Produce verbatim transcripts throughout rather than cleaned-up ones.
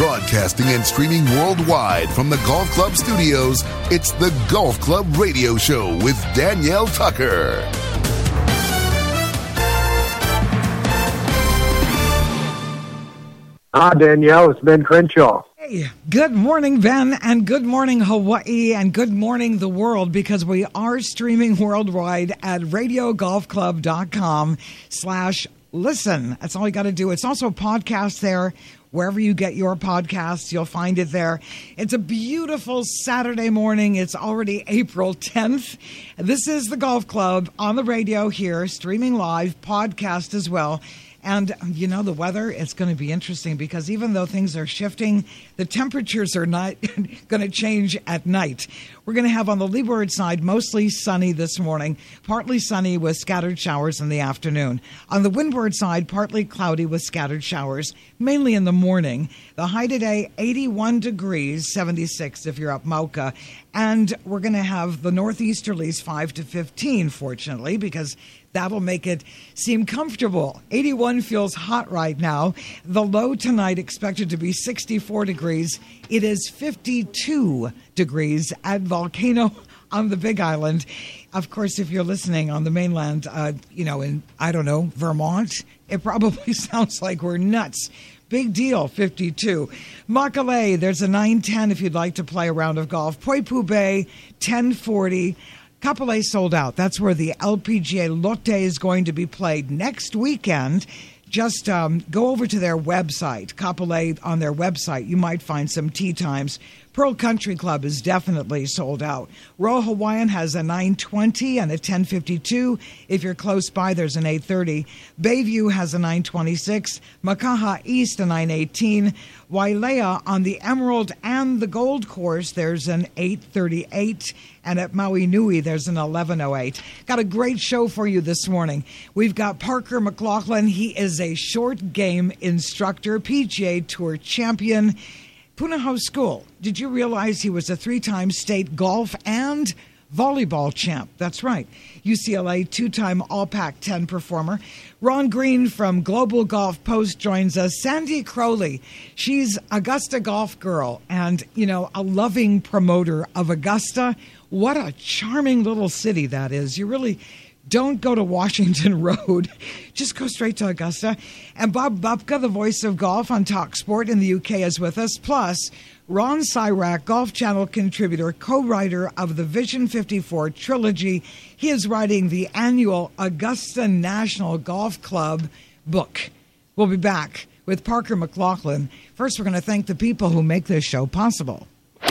Broadcasting and streaming worldwide from the Golf Club studios, it's the Golf Club Radio Show with Danielle Tucker. Hi, Danielle. It's Ben Crenshaw. Hey, good morning, Ben, and good morning, Hawaii, and good morning, the world, because we are streaming worldwide at radio golf club dot com slash listen. That's all you got to do. It's also a podcast there. Wherever you get your podcasts, you'll find it there. It's a beautiful Saturday morning. It's already April tenth. This is the Golf Club on the radio here, streaming live, podcast as well. And, you know, the weather, it's going to be interesting because even though things are shifting, the temperatures are not going to change at night. We're going to have on the leeward side mostly sunny this morning, partly sunny with scattered showers in the afternoon. On the windward side, partly cloudy with scattered showers, mainly in the morning. The high today, eighty-one degrees, seventy-six if you're up Mauka. And we're going to have the northeasterlies five to fifteen, fortunately, because that'll make it seem comfortable. eighty-one feels hot right now. The low tonight expected to be sixty-four degrees. It is fifty-two degrees at Volcano on the Big Island. Of course, if you're listening on the mainland, uh, you know, in, I don't know, Vermont, it probably sounds like we're nuts. Big deal, fifty-two. Makalei, there's a nine ten if you'd like to play a round of golf. Poipu Bay, ten forty. Kapolei sold out. That's where the L P G A Lotte is going to be played next weekend. Just um, go over to their website, Kapolei on their website. You might find some tee times. Pearl Country Club is definitely sold out. Royal Hawaiian has a nine twenty and a ten fifty-two. If you're close by, there's an eight thirty. Bayview has a nine twenty-six. Makaha East, a nine eighteen. Wailea on the Emerald and the Gold Course, there's an eight thirty-eight. And at Maui Nui, there's an eleven oh eight. Got a great show for you this morning. We've got Parker McLaughlin. He is a short game instructor, P G A Tour champion. Punahou School. Did you realize he was a three-time state golf and volleyball champ? That's right. U C L A two-time All Pac ten performer. Ron Green from Global Golf Post joins us. Sandy Crowley. She's Augusta golf girl and, you know, a loving promoter of Augusta. What a charming little city that is. You really don't go to Washington Road. Just go straight to Augusta. And Bob Bupka, the voice of golf on Talk Sport in the U K, is with us. Plus, Ron Syrak, Golf Channel contributor, co-writer of the Vision fifty-four trilogy. He is writing the annual Augusta National Golf Club book. We'll be back with Parker McLaughlin. First, we're going to thank the people who make this show possible.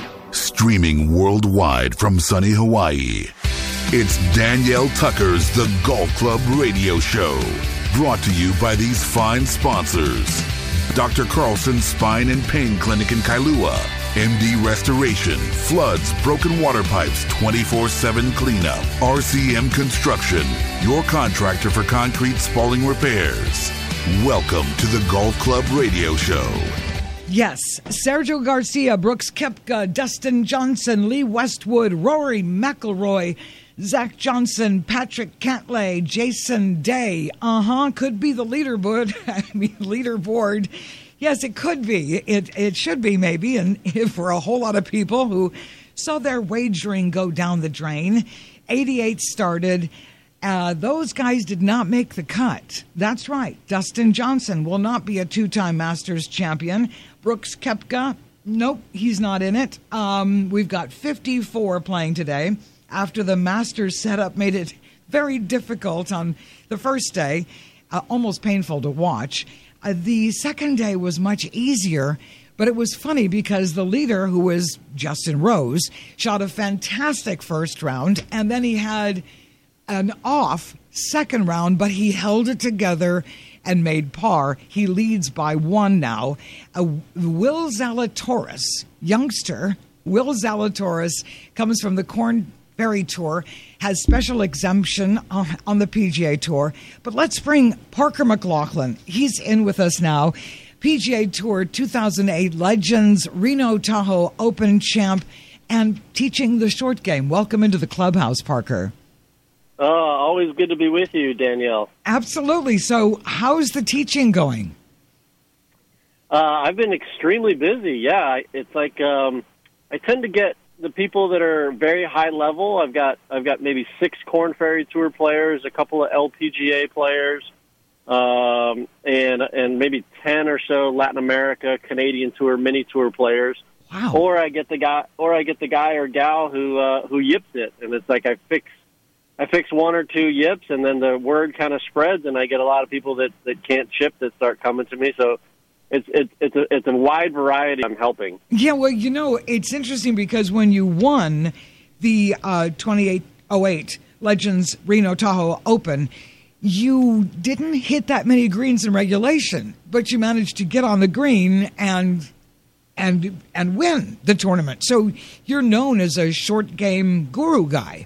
Streaming worldwide from sunny Hawaii, it's Danielle Tucker's The Golf Club Radio Show. Brought to you by these fine sponsors. Doctor Carlson Spine and Pain Clinic in Kailua. M D Restoration. Floods, broken water pipes, twenty-four seven cleanup. R C M Construction. Your contractor for concrete spalling repairs. Welcome to The Golf Club Radio Show. Yes, Sergio Garcia, Brooks Koepka, Dustin Johnson, Lee Westwood, Rory McIlroy, Zach Johnson, Patrick Cantlay, Jason Day. Uh-huh, could be the leaderboard. I mean, leaderboard. Yes, it could be. It it should be, maybe. And for a whole lot of people who saw their wagering go down the drain, eighty-eight started. Uh, those guys did not make the cut. That's right. Dustin Johnson will not be a two-time Masters champion. Brooks Koepka, nope, he's not in it. Um, we've got fifty-four playing today after the Masters setup made it very difficult on the first day, uh, almost painful to watch. Uh, the second day was much easier, but it was funny because the leader, who was Justin Rose, shot a fantastic first round, and then he had an off second round, but he held it together and made par. He leads by one now. Uh, Will Zalatoris, youngster, Will Zalatoris comes from the Corn Ferry Tour, has special exemption on, on the P G A Tour. But let's bring Parker McLaughlin. He's in with us now. P G A Tour two thousand eight Legends, Reno Tahoe Open champ, and teaching the short game. Welcome into the clubhouse, Parker. Oh, always good to be with you, Danielle. Absolutely. So how's the teaching going? Uh, I've been extremely busy. Yeah, I- it's like um, I tend to get the people that are very high level. I've got I've got maybe six Korn Ferry Tour players, a couple of L P G A players, um, and and maybe ten or so Latin America, Canadian Tour, Mini Tour players. Wow. Or I get the guy, or I get the guy or gal who uh, who yips it, and it's like I fix I fix one or two yips, and then the word kind of spreads, and I get a lot of people that, that can't chip that start coming to me. So it's it's it's a it's a wide variety. I'm helping. Yeah, well, you know, it's interesting because when you won the uh, twenty-eight oh eight Legends Reno Tahoe Open, you didn't hit that many greens in regulation, but you managed to get on the green and and and win the tournament. So you're known as a short game guru guy.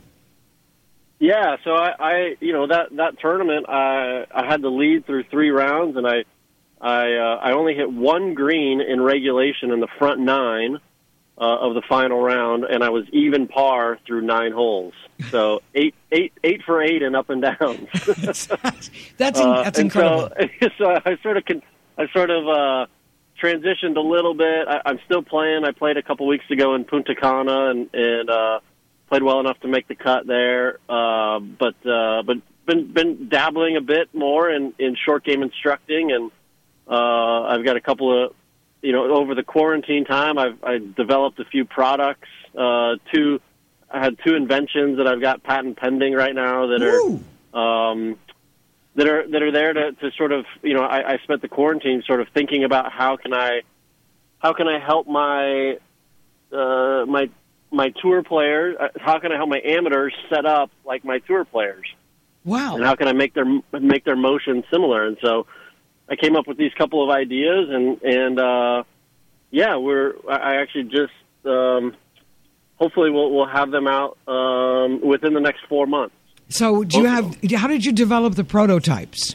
Yeah, so I, I you know that that tournament, I I had the lead through three rounds, and I I uh, I only hit one green in regulation in the front nine uh, of the final round, and I was even par through nine holes. So eight eight eight for eight and up and down. that's that's, uh, that's incredible. So, so I sort of con- I sort of. Uh, transitioned a little bit. I, I'm still playing. I played a couple weeks ago in Punta Cana and, and uh, played well enough to make the cut there. Uh, but uh, but been been dabbling a bit more in, in short game instructing, and uh, I've got a couple of you know over the quarantine time. I've I developed a few products. Uh, two I had two inventions that I've got patent pending right now that Ooh. are. Um, that are that are there to, to sort of you know I, I spent the quarantine sort of thinking about how can I how can I help my uh, my my tour players, how can I help my amateurs set up like my tour players, Wow. and how can I make their make their motion similar. And so I came up with these couple of ideas, and and uh, yeah, we're I actually just um, hopefully we'll we'll have them out um, within the next four months. So do you have, how did you develop the prototypes?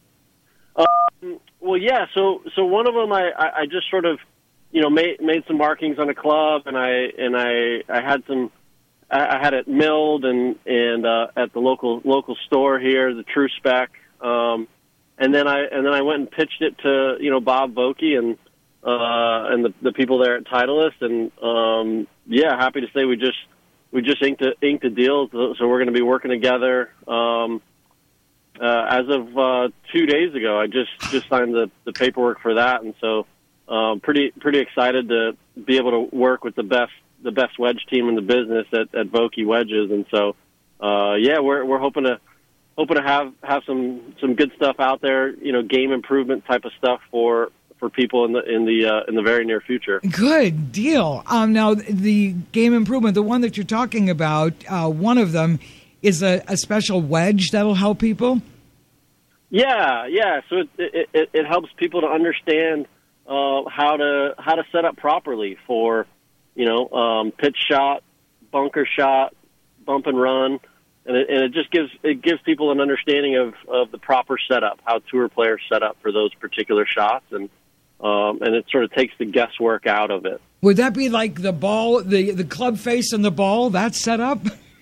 Um, well, yeah. So, so one of them, I, I, I just sort of, you know, made made some markings on a club, and I and I, I had some, I, I had it milled and and uh, at the local local store here, the True Spec, um, and then I and then I went and pitched it to you know Bob Vokey and uh, and the the people there at Titleist, and um, yeah, happy to say we just. We just inked a, inked a deal, so we're going to be working together. Um, uh, as of uh, two days ago, I just, just signed the, the paperwork for that, and so um, pretty pretty excited to be able to work with the best the best wedge team in the business at, at Vokey Wedges, and so uh, yeah, we're we're hoping to hoping to have, have some, some good stuff out there, you know, game improvement type of stuff for. for people in the in the uh, in the very near future. Good deal. Um, now, the game improvement, the one that you're talking about, uh, one of them is a, a special wedge that'll help people. Yeah, yeah. So it it, it, it helps people to understand uh, how to how to set up properly for you know um, pitch shot, bunker shot, bump and run, and it, and it just gives it gives people an understanding of, of the proper setup, how tour players set up for those particular shots, and um, and it sort of takes the guesswork out of it. Would that be like the ball, the, the club face and the ball, that's set up?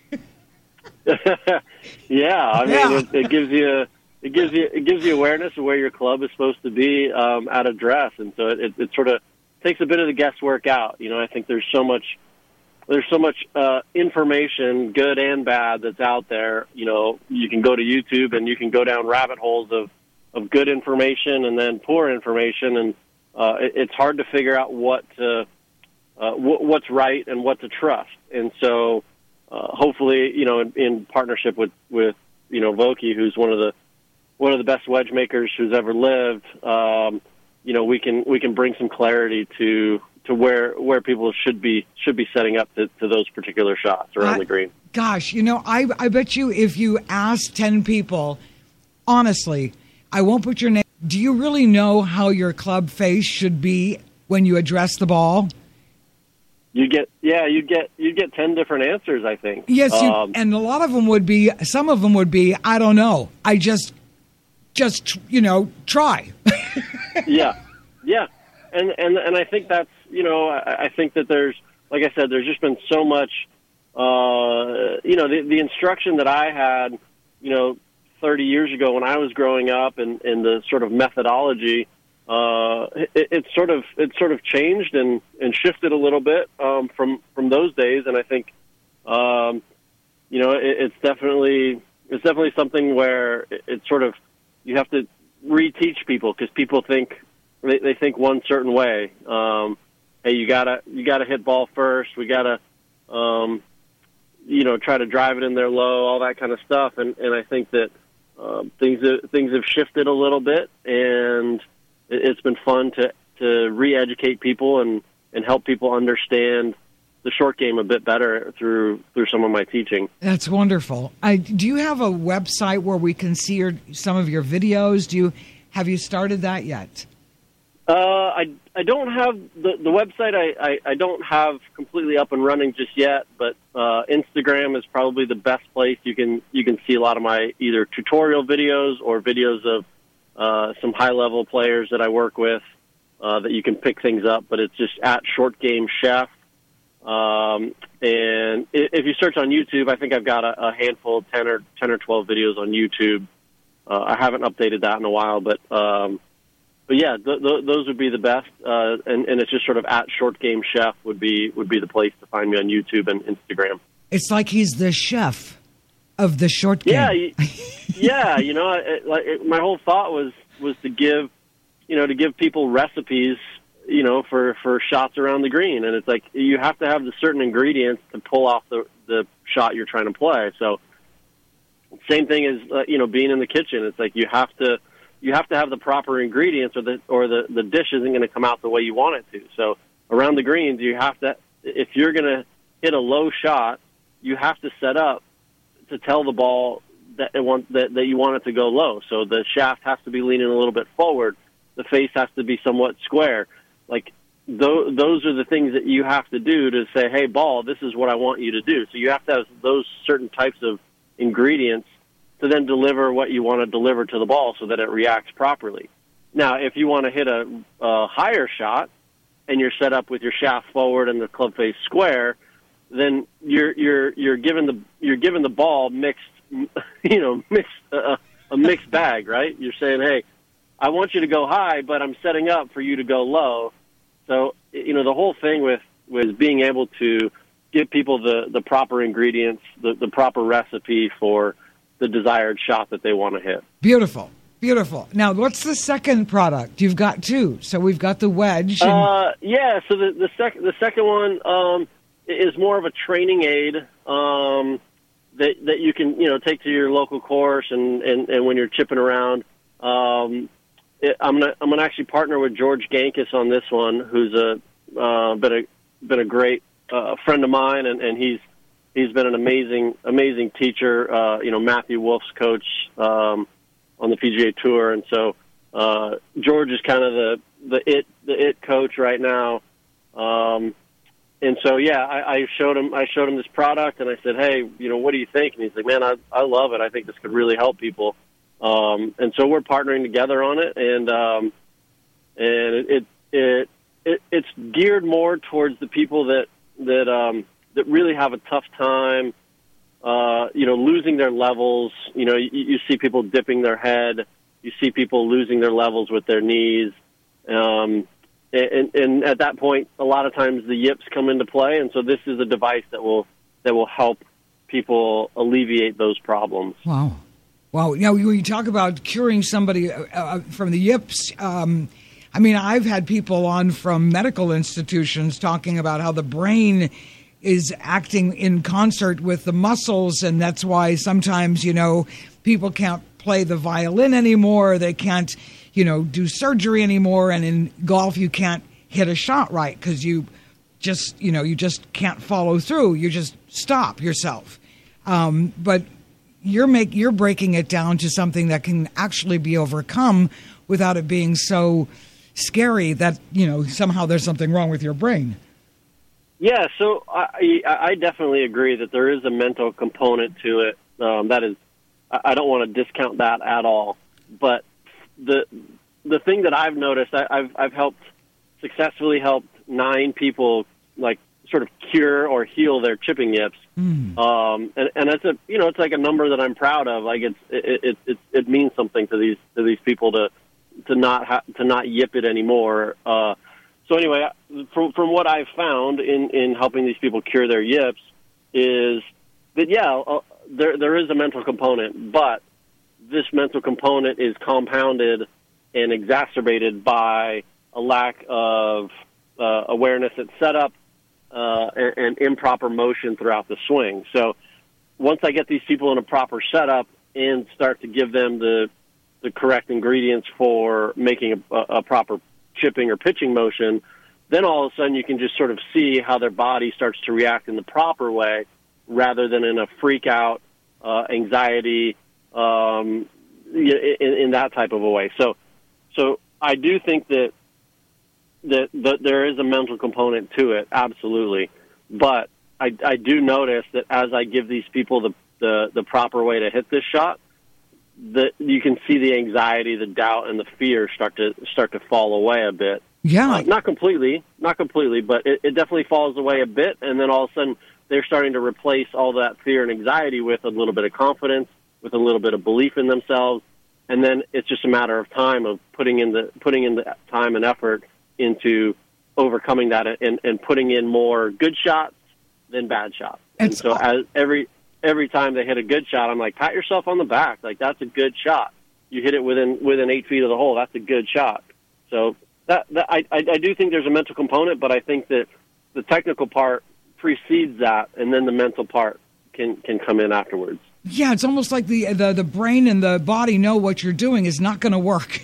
yeah, I mean, Yeah. It, it gives you it gives you it gives you awareness of where your club is supposed to be um, at address, and so it, it sort of takes a bit of the guesswork out. You know, I think there's so much there's so much uh, information, good and bad, that's out there. You know, you can go to YouTube and you can go down rabbit holes of of good information and then poor information, and uh, it, it's hard to figure out what to, uh, w- what's right and what to trust. And so, uh, hopefully, you know, in, in partnership with, with you know Vokey, who's one of the one of the best wedge makers who's ever lived, um, you know, we can we can bring some clarity to to where where people should be should be setting up to, to those particular shots around I, the green. Gosh, you know, I I bet you if you ask ten people, honestly, I won't put your name. Do you really know how your club face should be when you address the ball? You get, yeah, you get, you get ten different answers, I think. Yes, you, um, and a lot of them would be. Some of them would be, I don't know. I just, just you know, try. yeah, yeah, and and and I think that's you know, I, I think that there's, like I said, there's just been so much, uh, you know, the the instruction that I had, you know. thirty years ago when I was growing up, and, and the sort of methodology uh, it, it's sort of it's sort of changed and, and shifted a little bit um, from from those days. And I think, um, you know, it, it's definitely it's definitely something where it, it's sort of you have to reteach people because people think they, they think one certain way. Um, hey, you gotta you gotta hit ball first. We gotta um, you know try to drive it in there low, all that kind of stuff. And, and I think that uh, things things have shifted a little bit, and it, it's been fun to to re-educate people and, and help people understand the short game a bit better through through some of my teaching. That's wonderful. I, do you have a website where we can see your, some of your videos? Do you have you started that yet? Uh, I I don't have the the website. I, I, I don't have completely up and running just yet. But uh, Instagram is probably the best place. You can you can see a lot of my either tutorial videos or videos of uh, some high level players that I work with uh, that you can pick things up. But it's just at Short Game Chef. Um, and if you search on YouTube, I think I've got a, a handful, ten or ten or twelve videos on YouTube. Uh, I haven't updated that in a while, but um, but yeah, th- th- those would be the best. Uh, and, and it's just sort of at Short Game Chef would be would be the place to find me on YouTube and Instagram. It's like he's the chef of the short game. Yeah, yeah. You know, it, like it, my whole thought was was to give, you know, to give people recipes, you know, for, for shots around the green. And it's like you have to have the certain ingredients to pull off the, the shot you're trying to play. So same thing as, uh, you know, being in the kitchen. It's like you have to you have to have the proper ingredients or the or the, the dish isn't going to come out the way you want it to. So around the greens, you have to, if you're going to hit a low shot, you have to set up to tell the ball that, it want, that, that you want it to go low. So the shaft has to be leaning a little bit forward. The face has to be somewhat square. Like, th- those are the things that you have to do to say, hey, ball, this is what I want you to do. So you have to have those certain types of ingredients to then deliver what you want to deliver to the ball so that it reacts properly. Now, if you want to hit a, a higher shot and you're set up with your shaft forward and the club face square, then you're you're you're given the you're given the ball mixed, you know, mixed uh, a mixed bag, right? You're saying, hey, I want you to go high, but I'm setting up for you to go low. So, you know, the whole thing with, with being able to give people the, the proper ingredients, the, the proper recipe for the desired shot that they want to hit. Beautiful. Beautiful. Now, what's the second product? You've got two. So we've got the wedge. And- uh, yeah, so the, the, sec- the second one um, is more of a training aid um, that, that you can, you know, take to your local course and, and, and when you're chipping around. Um I'm gonna I'm gonna actually partner with George Gankis on this one, who's a uh, been a been a great uh, friend of mine, and, and he's he's been an amazing amazing teacher. Uh, you know, Matthew Wolf's coach um, on the P G A Tour, and so uh, George is kind of the the it the it coach right now. Um, and so yeah, I, I showed him I showed him this product, and I said, hey, you know, what do you think? And he's like, man, I I love it. I think this could really help people. Um, and so we're partnering together on it, and um, and it, it it it's geared more towards the people that that um, that really have a tough time, uh, you know, losing their levels. You know, you, you see people dipping their head, you see people losing their levels with their knees, um, and, and at that point, a lot of times the yips come into play, and so this is a device that will that will help people alleviate those problems. Wow. Well, you know, when you talk about curing somebody uh, from the yips, um, I mean, I've had people on from medical institutions talking about how the brain is acting in concert with the muscles, and that's why sometimes, you know, people can't play the violin anymore, they can't, you know, do surgery anymore, and in golf you can't hit a shot right because you just, you know, you just can't follow through. You just stop yourself. Um, but You're make you're breaking it down to something that can actually be overcome without it being so scary that, you know, somehow there's something wrong with your brain. Yeah, so I, I definitely agree that there is a mental component to it. Um, that is, I don't want to discount that at all. But the the thing that I've noticed, I, I've I've helped successfully helped nine people like sort of cure or heal their chipping yips. Mm. Um, and, and it's a, you know, it's like a number that I'm proud of. Like it's, it, it, it, it means something to these, to these people to, to not ha- to not yip it anymore. Uh, so anyway, from from what I've found in, in helping these people cure their yips is that yeah, uh, there there is a mental component, but this mental component is compounded and exacerbated by a lack of uh, awareness at setup uh, and, and improper motion throughout the swing. So once I get these people in a proper setup and start to give them the the correct ingredients for making a, a proper chipping or pitching motion, then all of a sudden you can just sort of see how their body starts to react in the proper way rather than in a freak out, uh, anxiety, um, in, in that type of a way. So, so I do think that, that that there is a mental component to it, absolutely. But I, I do notice that as I give these people the, the, the proper way to hit this shot, that you can see the anxiety, the doubt, and the fear start to start to fall away a bit. Yeah, uh, not completely, not completely, but it, it definitely falls away a bit. And then all of a sudden, they're starting to replace all that fear and anxiety with a little bit of confidence, with a little bit of belief in themselves, and then it's just a matter of time of putting in the putting in the time and effort into overcoming that and, and putting in more good shots than bad shots. And so as every every time they hit a good shot, I'm like, pat yourself on the back. Like, that's a good shot. You hit it within within eight feet of the hole. That's a good shot. So that, that I, I, I do think there's a mental component, but I think that the technical part precedes that, and then the mental part can, can come in afterwards. Yeah, it's almost like the the, the brain and the body know what you're doing is not going to work.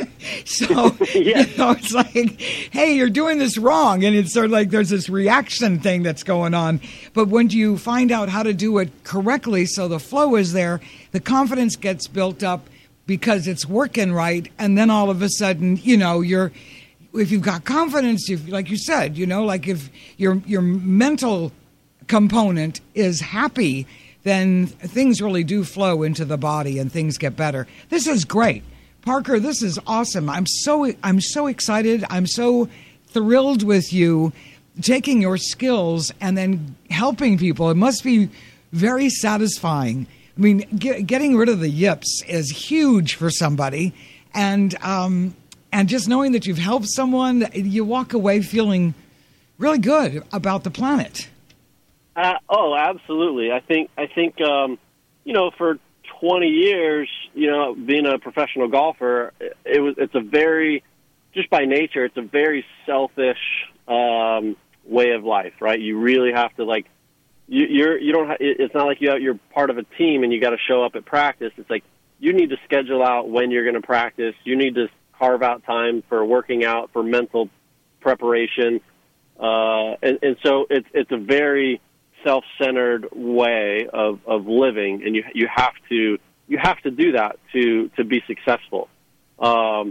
So, yeah. You know, it's like, hey, you're doing this wrong. And it's sort of like there's this reaction thing that's going on. But when you find out how to do it correctly so the flow is there, the confidence gets built up because it's working right. And then all of a sudden, you know, you're, if you've got confidence, if, like you said, you know, like if your your mental component is happy, then things really do flow into the body and things get better. This is great. Parker, this is awesome. I'm so I'm so excited. I'm so thrilled with you taking your skills and then helping people. It must be very satisfying. I mean, get, getting rid of the yips is huge for somebody. And um, and just knowing that you've helped someone, you walk away feeling really good about the planet. Uh, oh, absolutely. I think, I think um, you know, for twenty years, you know, being a professional golfer, it, it was, it's a very, just by nature, it's a very selfish um, way of life, right? You really have to, like, you, you're, you don't, ha- it's not like you have, you're part of a team and you got to show up at practice. It's like, you need to schedule out when you're going to practice. You need to carve out time for working out, for mental preparation. Uh, and, and so it's, it's a very self-centered way of, of living, and you you have to you have to do that to to be successful. Um,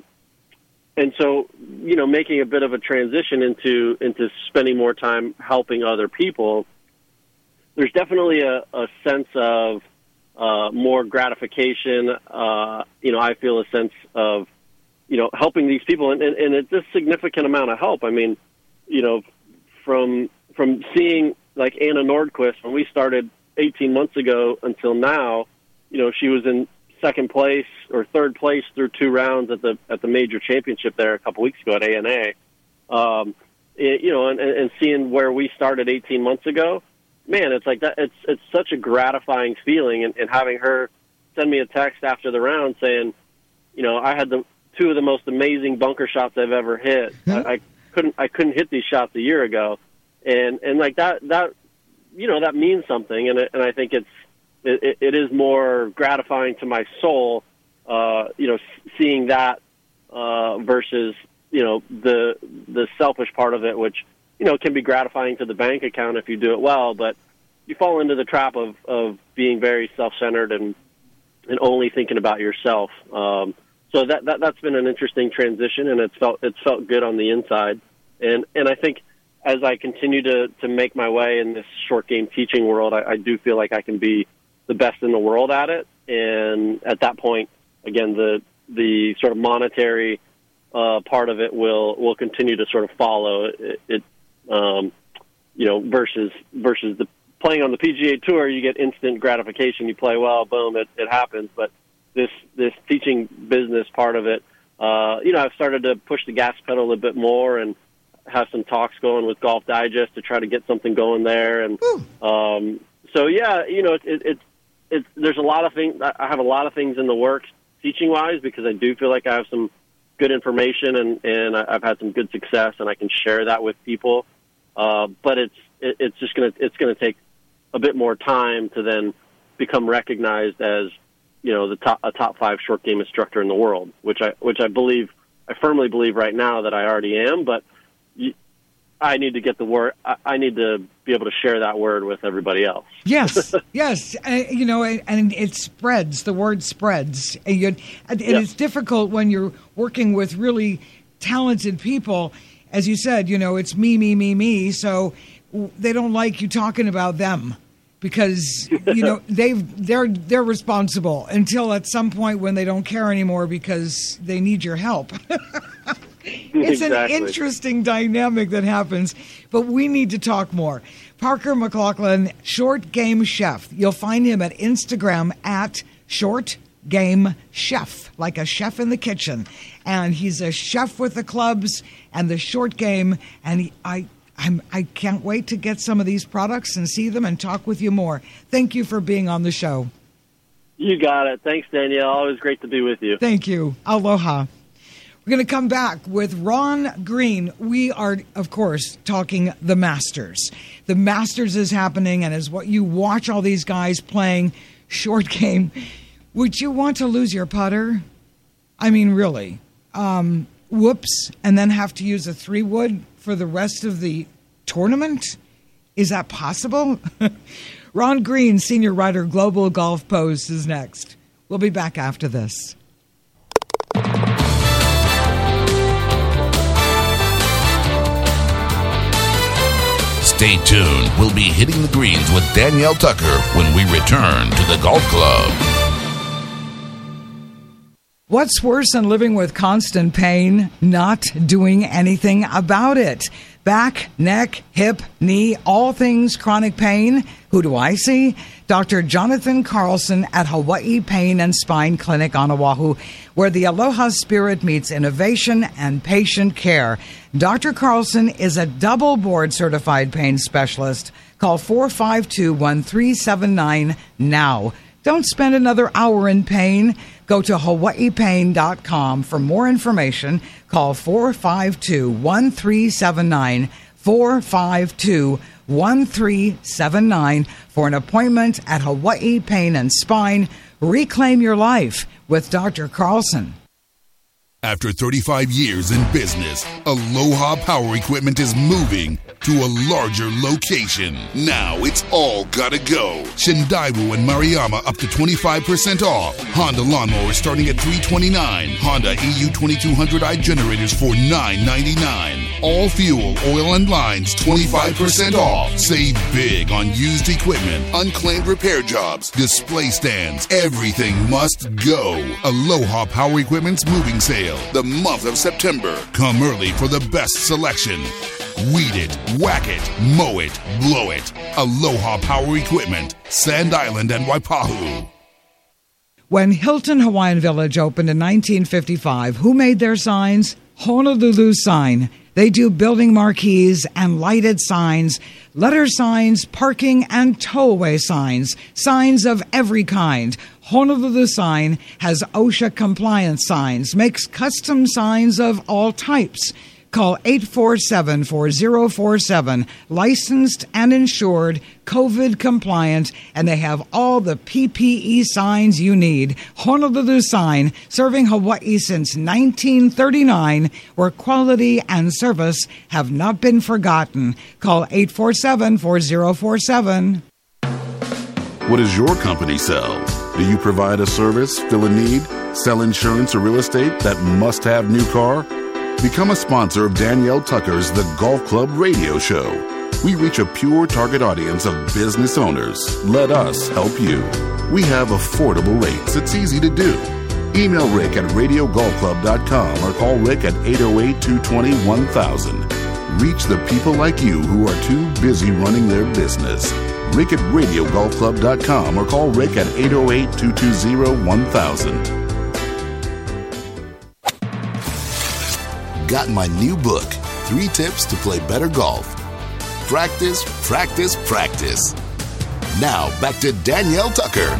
and so, you know, making a bit of a transition into into spending more time helping other people, there's definitely a, a sense of uh, more gratification. Uh, you know, I feel a sense of, you know, helping these people, and, and, and it's a significant amount of help. I mean, you know, from from seeing, like, Anna Nordquist, when we started eighteen months ago until now, you know, she was in second place or third place through two rounds at the at the major championship there a couple weeks ago at A N A. Um, it, you know, and, and seeing where we started eighteen months ago, man, it's like that. It's it's such a gratifying feeling, and, and having her send me a text after the round saying, you know, I had the two of the most amazing bunker shots I've ever hit. I, I couldn't I couldn't hit these shots a year ago. And and like that that you know, that means something, and it, and I think it's it, it is more gratifying to my soul, uh, you know, seeing that uh, versus, you know, the the selfish part of it, which, you know, can be gratifying to the bank account if you do it well, but you fall into the trap of, of being very self-centered and and only thinking about yourself. Um, so that, that that's been an interesting transition, and it's felt it's felt good on the inside, and and I think, as I continue to, to make my way in this short game teaching world, I, I do feel like I can be the best in the world at it. And at that point, again, the the sort of monetary uh, part of it will will continue to sort of follow it. it um, you know, versus versus the playing on the P G A Tour, you get instant gratification. You play well, boom, it, it happens. But this this teaching business part of it, uh, you know, I've started to push the gas pedal a little bit more and have some talks going with Golf Digest to try to get something going there. And um, so, yeah, you know, it, it, it's it's there's a lot of things. I have a lot of things in the works teaching wise because I do feel like I have some good information and, and I've had some good success and I can share that with people. Uh, but it's it, it's just gonna it's gonna take a bit more time to then become recognized as, you know, the top a top five short game instructor in the world, which I which I believe I firmly believe right now that I already am. But you, I need to get the word. I, I need to be able to share that word with everybody else. Yes, yes, uh, you know, and, and it spreads. The word spreads, and, you, and yeah. it's difficult when you're working with really talented people. As you said, you know, it's me, me, me, me. So they don't like you talking about them because you know they've they're they're responsible until at some point when they don't care anymore because they need your help. It's exactly. an interesting dynamic that happens, but we need to talk more. Parker McLaughlin, Short Game Chef. You'll find him at Instagram at Short Game Chef, like a chef in the kitchen. And he's a chef with the clubs and the short game. And he, I, I'm, I can't wait to get some of these products and see them and talk with you more. Thank you for being on the show. You got it. Thanks, Danielle. Always great to be with you. Thank you. Aloha. We're going to come back with Ron Green. We are, of course, talking the Masters. The Masters is happening, and as what you watch all these guys playing short game, would you want to lose your putter? I mean, really. Um, whoops, and then have to use a three-wood for the rest of the tournament? Is that possible? Ron Green, senior writer, Global Golf Post, is next. We'll be back after this. Stay tuned. We'll be hitting the greens with Danielle Tucker when we return to the Golf Club. What's worse than living with constant pain? Not doing anything about it. Back, neck, hip, knee, all things chronic pain. Who do I see? Doctor Jonathan Carlson at Hawaii Pain and Spine Clinic on Oahu, where the Aloha spirit meets innovation and patient care. Doctor Carlson is a double board certified pain specialist. Call four five two, one three seven nine now. Don't spend another hour in pain. Go to hawaii pain dot com for more information. Call four five two, one three seven nine, four five two, one three seven nine for an appointment at Hawaii Pain and Spine. Reclaim your life with Doctor Carlson. After thirty-five years in business, Aloha Power Equipment is moving to a larger location. Now it's all gotta go. Shindaiwu and Maruyama up to twenty-five percent off. Honda lawnmowers starting at three hundred twenty-nine dollars. Honda E U twenty-two hundred i generators for nine ninety-nine. All fuel, oil, and lines twenty-five percent off. Save big on used equipment, unclaimed repair jobs, display stands. Everything must go. Aloha Power Equipment's moving sale. The month of September. Come early for the best selection. Weed it, whack it, mow it, blow it. Aloha Power Equipment, Sand Island and Waipahu. When Hilton Hawaiian Village opened in nineteen fifty-five, who made their signs? Honolulu Sign. They do building marquees and lighted signs, letter signs, parking and tow-away signs, signs of every kind. Honolulu Sign has OSHA compliant signs, makes custom signs of all types. Call eight four seven, four zero four seven, licensed and insured, COVID compliant, and they have all the P P E signs you need. Honolulu Sign, serving Hawaii since nineteen thirty-nine, where quality and service have not been forgotten. Call eight four seven, four zero four seven. What does your company sell? Do you provide a service, fill a need, sell insurance or real estate, that must-have new car? Become a sponsor of Danielle Tucker's The Golf Club radio show. We reach a pure target audience of business owners. Let us help you. We have affordable rates. It's easy to do. Email Rick at radio golf club dot com or call Rick at eight oh eight, two two oh, one thousand. Reach the people like you who are too busy running their business. Rick at radio golf club dot com or call Rick at eight oh eight, two two oh, one thousand. got my new book, Three Tips to Play Better Golf. Practice, practice, practice. Now, back to Danielle Tucker.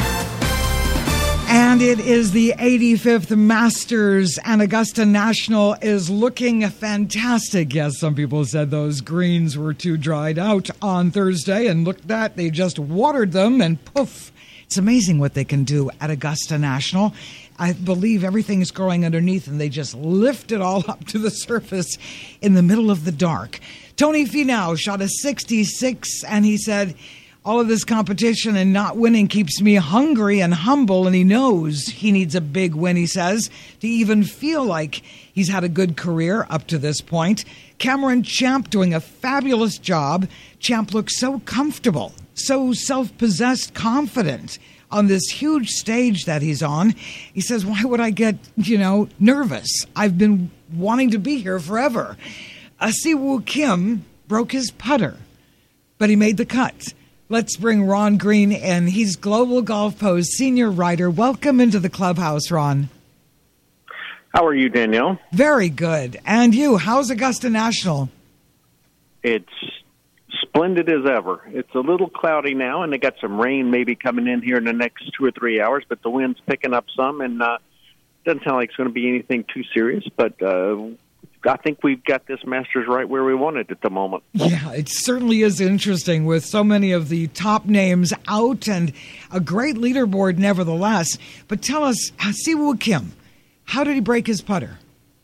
And it is the eighty-fifth Masters, and Augusta National is looking fantastic. Yes, some people said those greens were too dried out on Thursday, and look at that, they just watered them, and poof. It's amazing what they can do at Augusta National. I believe everything is growing underneath, and they just lift it all up to the surface in the middle of the dark. Tony Finau shot a sixty-six, and he said, all of this competition and not winning keeps me hungry and humble, and he knows he needs a big win, he says, to even feel like he's had a good career up to this point. Cameron Champ doing a fabulous job. Champ looks so comfortable, so self-possessed, confident on this huge stage that he's on. He says, why would I get, you know, nervous? I've been wanting to be here forever. Uh, Siwoo Kim broke his putter, but he made the cut. Let's bring Ron Green in. He's Global Golf Post senior writer. Welcome into the clubhouse, Ron. How are you, Danielle? Very good. And you, how's Augusta National? It's splendid as ever. It's a little cloudy now, and they got some rain maybe coming in here in the next two or three hours, but the wind's picking up some, and uh, doesn't sound like it's going to be anything too serious, but uh, I think we've got this Masters right where we want it at the moment. Yeah, it certainly is interesting with so many of the top names out and a great leaderboard nevertheless. But tell us, Siwoo Kim, how did he break his putter?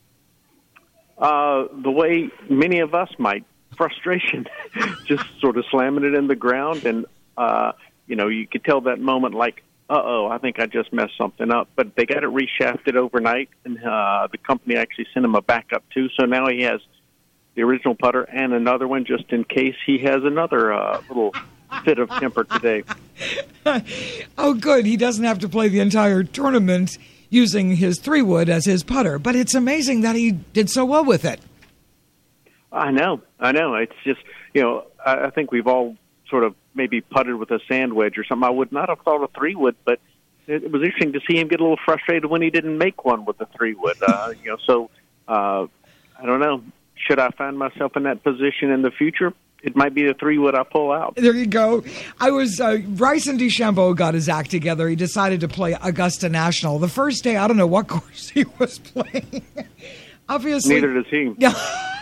Uh, the way many of us might. Frustration, just sort of slamming it in the ground. And, uh, you know, you could tell that moment like, uh-oh, I think I just messed something up. But they got it reshafted overnight, and uh, the company actually sent him a backup, too. So now he has the original putter and another one just in case he has another uh, little fit of temper today. Oh, good. He doesn't have to play the entire tournament using his three-wood as his putter. But it's amazing that he did so well with it. I know. I know. It's just, you know, I, I think we've all sort of maybe putted with a sand wedge or something. I would not have thought a three-wood, but it, it was interesting to see him get a little frustrated when he didn't make one with the three-wood. Uh, you know, so uh, I don't know. Should I find myself in that position in the future? It might be the three-wood I pull out. There you go. I was, uh, Bryson DeChambeau got his act together. He decided to play Augusta National. The first day, I don't know what course he was playing. Obviously. Neither does he. Yeah.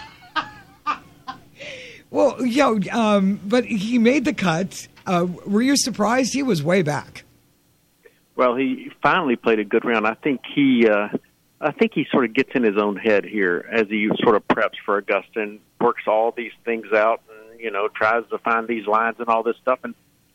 Well, yo, um, but he made the cut. Uh, were you surprised? He was way back. Well, he finally played a good round. I think he, uh, I think he sort of gets in his own head here as he sort of preps for Augusta and works all these things out, and you know, tries to find these lines and all this stuff. And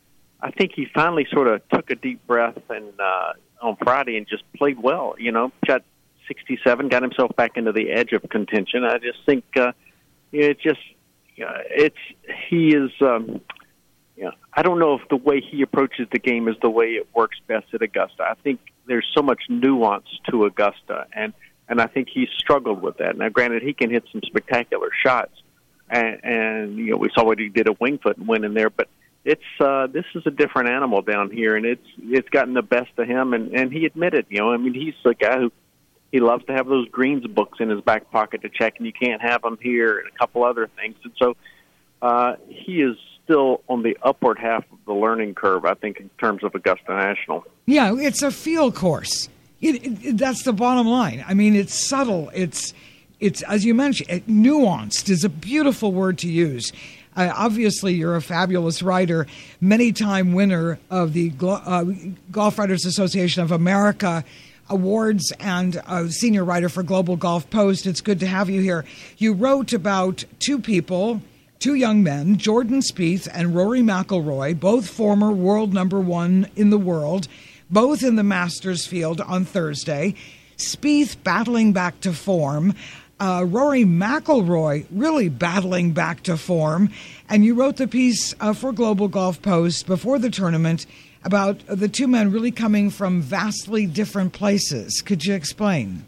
I think he finally sort of took a deep breath and uh, on Friday and just played well. You know, shot sixty-seven, got himself back into the edge of contention. I just think uh, it just. Yeah, it's he is. Um, you know, I don't know if the way he approaches the game is the way it works best at Augusta. I think there's so much nuance to Augusta, and and I think he's struggled with that. Now, granted, he can hit some spectacular shots, and, and you know we saw what he did at Wingfoot and went in there. But it's uh, this is a different animal down here, and it's it's gotten the best of him, and and he admitted, you know, I mean, he's a guy who. He loves to have those greens books in his back pocket to check, and you can't have them here, and a couple other things. And so uh, he is still on the upward half of the learning curve, I think, in terms of Augusta National. Yeah, it's a feel course. It, it, that's the bottom line. I mean, it's subtle. It's, it's as you mentioned, it, nuanced is a beautiful word to use. Uh, obviously, you're a fabulous writer, many-time winner of the uh, Golf Writers Association of America awards and a senior writer for Global Golf Post. It's good to have you here. You wrote about two people, two young men, Jordan Spieth and Rory McIlroy, both former world number one in the world, both in the Masters field on Thursday. Spieth battling back to form. Uh, Rory McIlroy really battling back to form. And you wrote the piece uh, for Global Golf Post before the tournament about the two men really coming from vastly different places. Could you explain?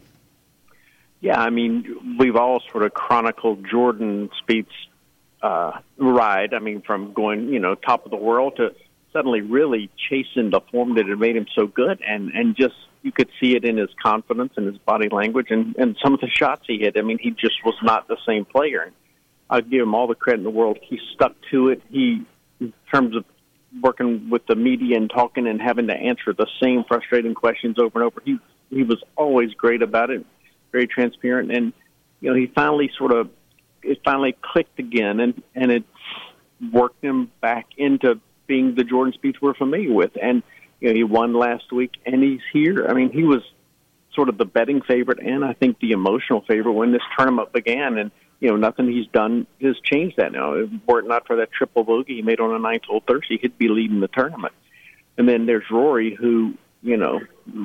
Yeah, I mean, we've all sort of chronicled Jordan Spieth's uh, ride. I mean, from going, you know, top of the world to suddenly really chasing the form that had made him so good and, and just you could see it in his confidence and his body language and, and some of the shots he hit. I mean, he just was not the same player. And I give him all the credit in the world. He stuck to it. He, in terms of working with the media and talking and having to answer the same frustrating questions over and over, he he was always great about it, very transparent. And, you know, he finally sort of, it finally clicked again, and, and it worked him back into being the Jordan Spieth we're familiar with. And, you know, he won last week, and he's here. I mean, he was sort of the betting favorite and I think the emotional favorite when this tournament began. And, you know, nothing he's done has changed that now. If it were not for that triple bogey he made on the ninth hole Thursday, he'd be leading the tournament. And then there's Rory, who, you know,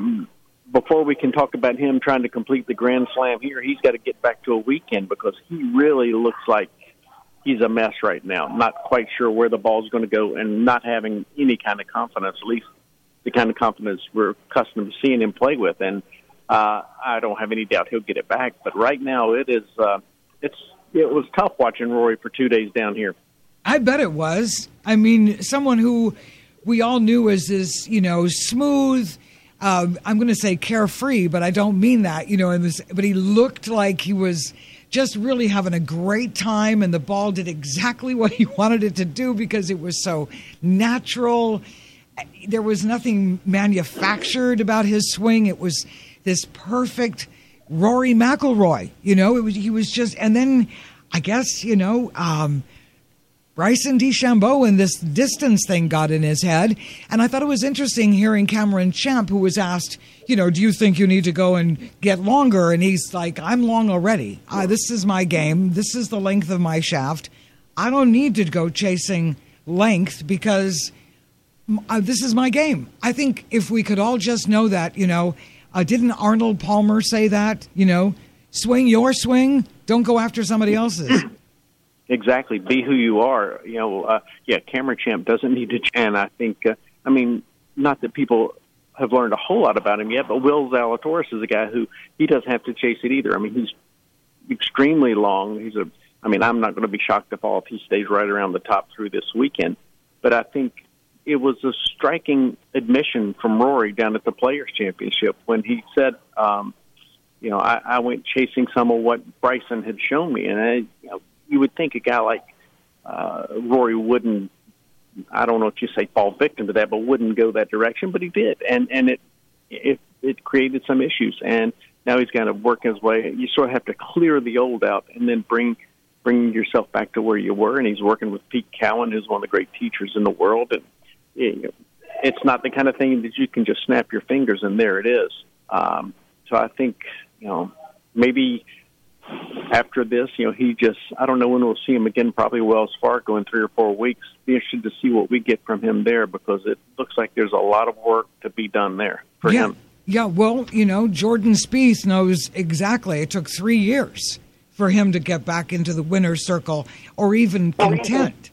before we can talk about him trying to complete the Grand Slam here, he's got to get back to a weekend because he really looks like he's a mess right now, not quite sure where the ball's going to go and not having any kind of confidence, at least the kind of confidence we're accustomed to seeing him play with. And uh, I don't have any doubt he'll get it back. But right now it is uh, it's it was tough watching Rory for two days down here. I bet it was. I mean, someone who we all knew as this, you know, smooth, uh, I'm going to say carefree, but I don't mean that, you know, in this, but he looked like he was just really having a great time, and the ball did exactly what he wanted it to do because it was so natural. There was nothing manufactured about his swing. It was this perfect Rory McIlroy, you know, it was, he was just, and then I guess, you know, um, Bryson DeChambeau and this distance thing got in his head. And I thought it was interesting hearing Cameron Champ, who was asked, you know, do you think you need to go and get longer? And he's like, I'm long already. Uh, this is my game. This is the length of my shaft. I don't need to go chasing length because uh, this is my game. I think if we could all just know that, you know, uh, didn't Arnold Palmer say that, you know, swing your swing, don't go after somebody else's. Exactly. Be who you are. You know, uh, yeah, Cameron Champ doesn't need to. And I think, uh, I mean, not that people have learned a whole lot about him yet, but Will Zalatoris is a guy who he doesn't have to chase it either. I mean, he's extremely long. He's a, I mean, I'm not going to be shocked if all if he stays right around the top through this weekend. But I think it was a striking admission from Rory down at the Players' Championship when he said, um, you know, I, I went chasing some of what Bryson had shown me. And I, you know, you would think a guy like uh, Rory wouldn't, I don't know if you say fall victim to that, but wouldn't go that direction, but he did. And and it it, it created some issues. And now he's got to work his way. You sort of have to clear the old out and then bring bring yourself back to where you were. And he's working with Pete Cowan, who's one of the great teachers in the world. And you know, it's not the kind of thing that you can just snap your fingers and there it is. Um, so I think, you know, maybe after this, you know, he just, I don't know when we'll see him again, probably Wells Fargo in three or four weeks. Be interested to see what we get from him there because it looks like there's a lot of work to be done there for yeah. him. Yeah, well, you know, Jordan Spieth knows exactly. It took three years for him to get back into the winner's circle or even content.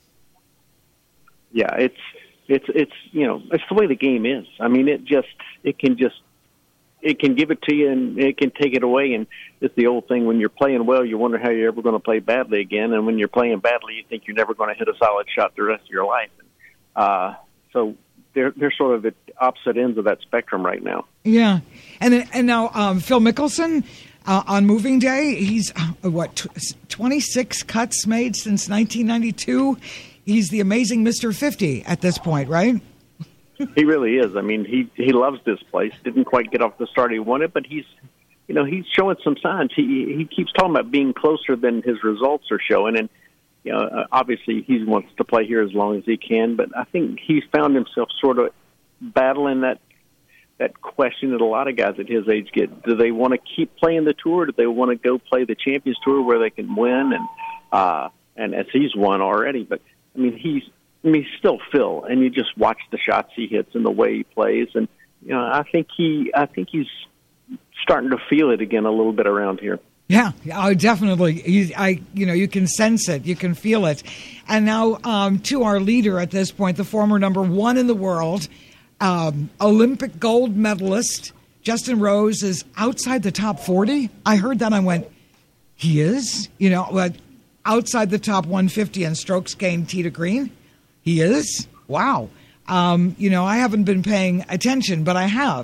Yeah, it's, it's, it's, you know, it's the way the game is. I mean, it just, it can just, it can give it to you and it can take it away. And it's the old thing, when you're playing well, you wonder how you're ever going to play badly again. And when you're playing badly, you think you're never going to hit a solid shot the rest of your life. Uh, so they're, they're sort of at opposite ends of that spectrum right now. Yeah. And then, and now um, Phil Mickelson uh, on moving day, he's uh, what, twenty-six cuts made since nineteen ninety-two. He's the amazing Mister fifty at this point, right? He really is. I mean, he he loves this place. Didn't quite get off the start he wanted, but he's, you know, he's showing some signs. He he keeps talking about being closer than his results are showing, and you know, obviously he wants to play here as long as he can. But I think he's found himself sort of battling that that question that a lot of guys at his age get: do they want to keep playing the tour? Do they want to go play the Champions Tour where they can win? And uh, and as he's won already, but I mean, he's. I mean, he's still Phil, and you just watch the shots he hits and the way he plays, and you know, I think he, I think he's starting to feel it again a little bit around here. Yeah, oh, definitely. He, I, you know, you can sense it, you can feel it. And now um, to our leader at this point, the former number one in the world, um, Olympic gold medalist Justin Rose is outside the top forty. I heard that, I went, he is, you know, but outside the top one fifty in strokes gained tee to green. He is? Wow. Um, you know, I haven't been paying attention, but I have.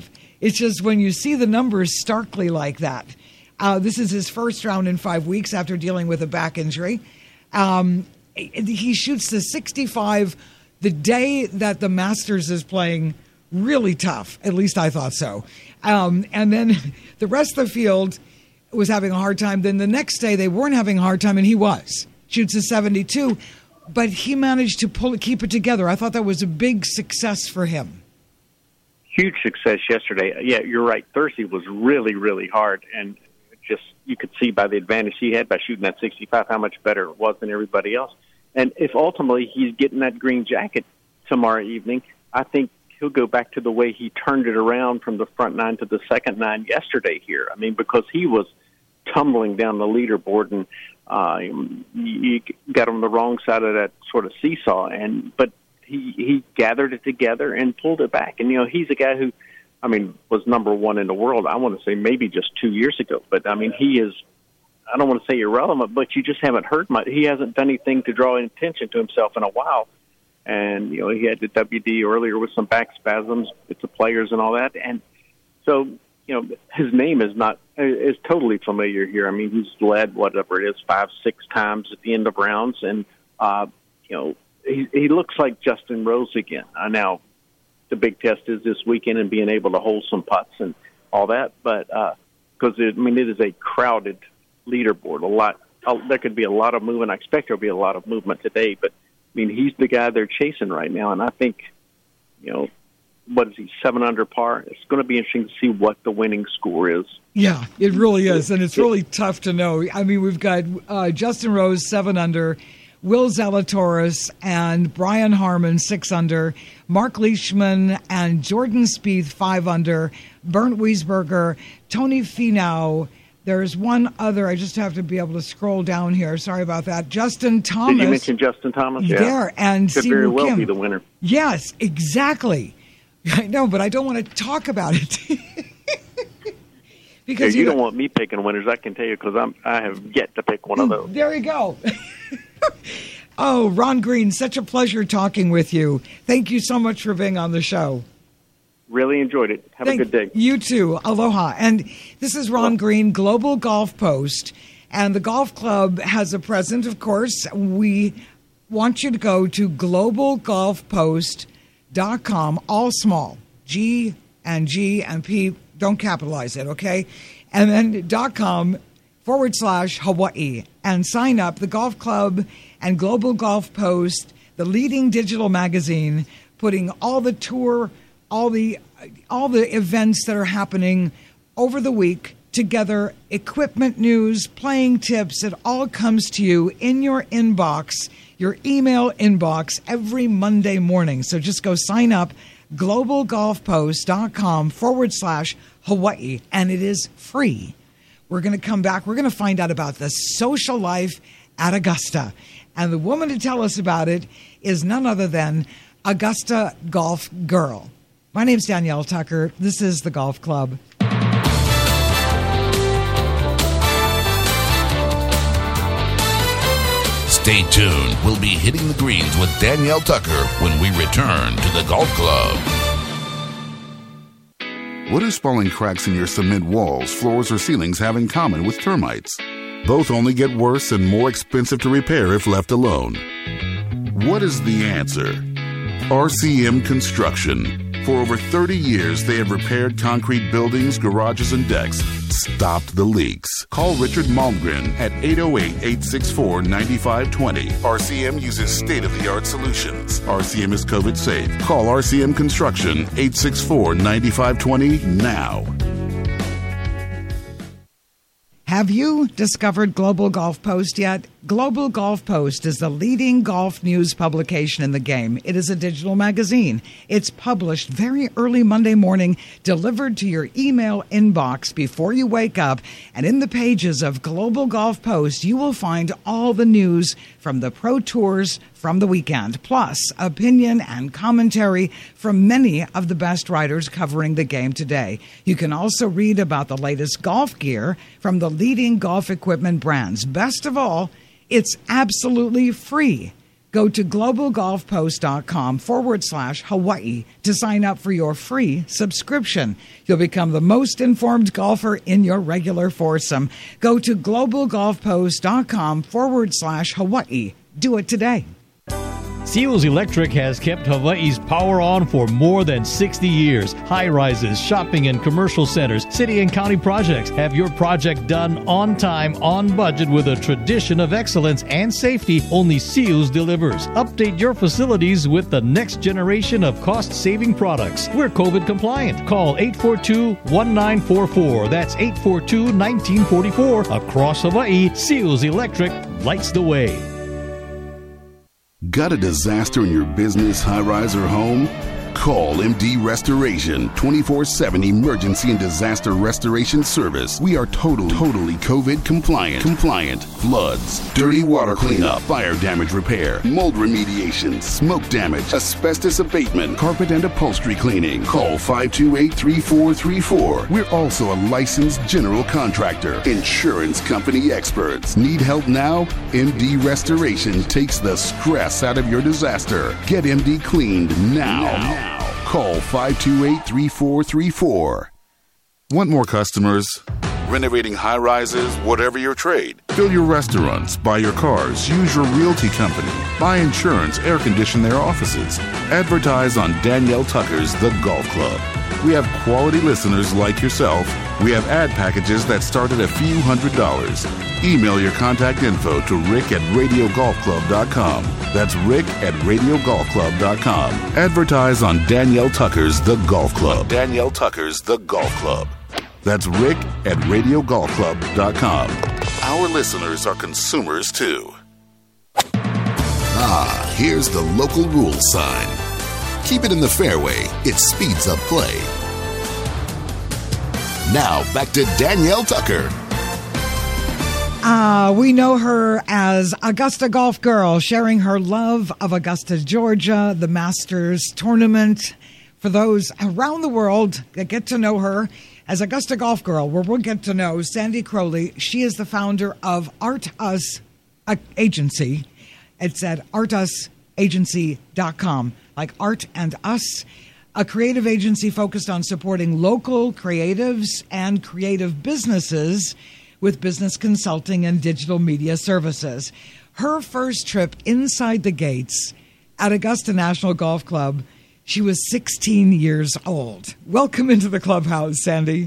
It's just when you see the numbers starkly like that. Uh, this is his first round in five weeks after dealing with a back injury. Um, he shoots the sixty-five the day that the Masters is playing really tough. At least I thought so. Um, and then the rest of the field was having a hard time. Then the next day they weren't having a hard time, and he was. Shoots a seventy-two, but he managed to pull it, keep it together. I thought that was a big success for him. Huge success yesterday. Yeah, you're right. Thursday was really, really hard, and just you could see by the advantage he had by shooting that sixty-five how much better it was than everybody else. And if ultimately he's getting that green jacket tomorrow evening, I think he'll go back to the way he turned it around from the front nine to the second nine yesterday here. I mean, because he was tumbling down the leaderboard, and uh, you got on the wrong side of that sort of seesaw. And but he he gathered it together and pulled it back. And you know, he's a guy who, I mean, was number one in the world. I want to say maybe just two years ago, but I mean, he is. I don't want to say irrelevant, but you just haven't heard much. He hasn't done anything to draw attention to himself in a while. And, you know, he had the W D earlier with some back spasms with the players and all that. And so, you know, his name is not, is totally familiar here. I mean, he's led whatever it is, five, six times at the end of rounds. And, uh, you know, he, he looks like Justin Rose again. Uh, now, the big test is this weekend and being able to hold some putts and all that. But, uh, because, I mean, it is a crowded leaderboard. A lot, uh, there could be a lot of movement. I expect there'll be a lot of movement today, but I mean, he's the guy they're chasing right now, and I think, you know, what is he, seven under par? It's going to be interesting to see what the winning score is. Yeah, it really is, and it's really tough to know. I mean, we've got uh, Justin Rose, seven under, Will Zalatoris and Brian Harman, six under, Mark Leishman and Jordan Spieth, five under, Bernd Wiesberger, Tony Finau. There's one other. I just have to be able to scroll down here. Sorry about that. Justin Thomas. Did you mention Justin Thomas? Yeah. There, and could Siwoo very well Kim. be the winner. Yes, exactly. I know, but I don't want to talk about it. because yeah, you, you know, don't want me picking winners, I can tell you, because I'm I have yet to pick one of those. There you go. Oh, Ron Green, such a pleasure talking with you. Thank you so much for being on the show. Really enjoyed it. Have Thank a good day. You too. Aloha. And this is Ron Green, Global Golf Post. And the golf club has a present, of course. We want you to go to global golf post dot com, all small, G and G and P. Don't capitalize it, okay? And then dot com forward slash Hawaii. And sign up. The golf club and Global Golf Post, the leading digital magazine, putting all the tour all the all the events that are happening over the week together, equipment news, playing tips. It all comes to you in your inbox, your email inbox every Monday morning. So just go sign up, global golf post dot com forward slash Hawaii, and it is free. We're going to come back. We're going to find out about the social life at Augusta. And the woman to tell us about it is none other than Augusta Golf Girl. My name's Danielle Tucker. This is The Golf Club. Stay tuned. We'll be hitting the greens with Danielle Tucker when we return to The Golf Club. What do spalling cracks in your cement walls, floors, or ceilings have in common with termites? Both only get worse and more expensive to repair if left alone. What is the answer? R C M Construction. For over thirty years, they have repaired concrete buildings, garages, and decks, stopped the leaks. Call Richard Malmgren at eight oh eight, eight six four, nine five two oh. R C M uses state-of-the-art solutions. R C M is COVID safe. Call R C M Construction, eight six four, nine five two oh now. Have you discovered Global Golf Post yet? Global Golf Post is the leading golf news publication in the game. It is a digital magazine. It's published very early Monday morning, delivered to your email inbox before you wake up. And in the pages of Global Golf Post, you will find all the news from the pro tours from the weekend, plus opinion and commentary from many of the best writers covering the game today. You can also read about the latest golf gear from the leading golf equipment brands. Best of all, it's absolutely free. Go to globalgolfpost.com forward slash Hawaii to sign up for your free subscription. You'll become the most informed golfer in your regular foursome. Go to globalgolfpost.com forward slash Hawaii. Do it today. Seals Electric has kept Hawaii's power on for more than sixty years. High-rises, shopping and commercial centers, city and county projects. Have your project done on time, on budget, with a tradition of excellence and safety only Seals delivers. Update your facilities with the next generation of cost-saving products. We're COVID compliant. Call eight four two, one nine four four. That's eight four two, one nine four four. Across Hawaii, Seals Electric lights the way. Got a disaster in your business, high-rise, or home? Call M D Restoration, twenty-four seven emergency and disaster restoration service. We are total, totally COVID compliant. Compliant. Floods, dirty water cleanup, fire damage repair, mold remediation, smoke damage, asbestos abatement, carpet and upholstery cleaning. Call five two eight, three four three four. We're also a licensed general contractor. Insurance company experts. Need help now? M D Restoration takes the stress out of your disaster. Get M D cleaned now. now. Call five two eight, three four three four. Want more customers? Renovating high-rises, whatever your trade. Fill your restaurants, buy your cars, use your realty company, buy insurance, air condition their offices. Advertise on Danielle Tucker's The Golf Club. We have quality listeners like yourself. We have ad packages that start at a few hundred dollars. Email your contact info to rick at radio golf club dot com. That's rick at radio golf club dot com. Advertise on Danielle Tucker's The Golf Club. Danielle Tucker's The Golf Club. That's rick at radio golf club dot com. Our listeners are consumers too. Ah, here's the local rules sign. Keep it in the fairway. It speeds up play. Now, back to Danielle Tucker. Uh, we know her as Augusta Golf Girl, sharing her love of Augusta, Georgia, the Masters tournament. For those around the world that get to know her as Augusta Golf Girl, where we'll get to know Sandy Crowley. She is the founder of Art Us Agency. It's at art us agency dot com, like Art and Us, a creative agency focused on supporting local creatives and creative businesses with business consulting and digital media services. Her first trip inside the gates at Augusta National Golf Club, she was sixteen years old. Welcome into the clubhouse, Sandy.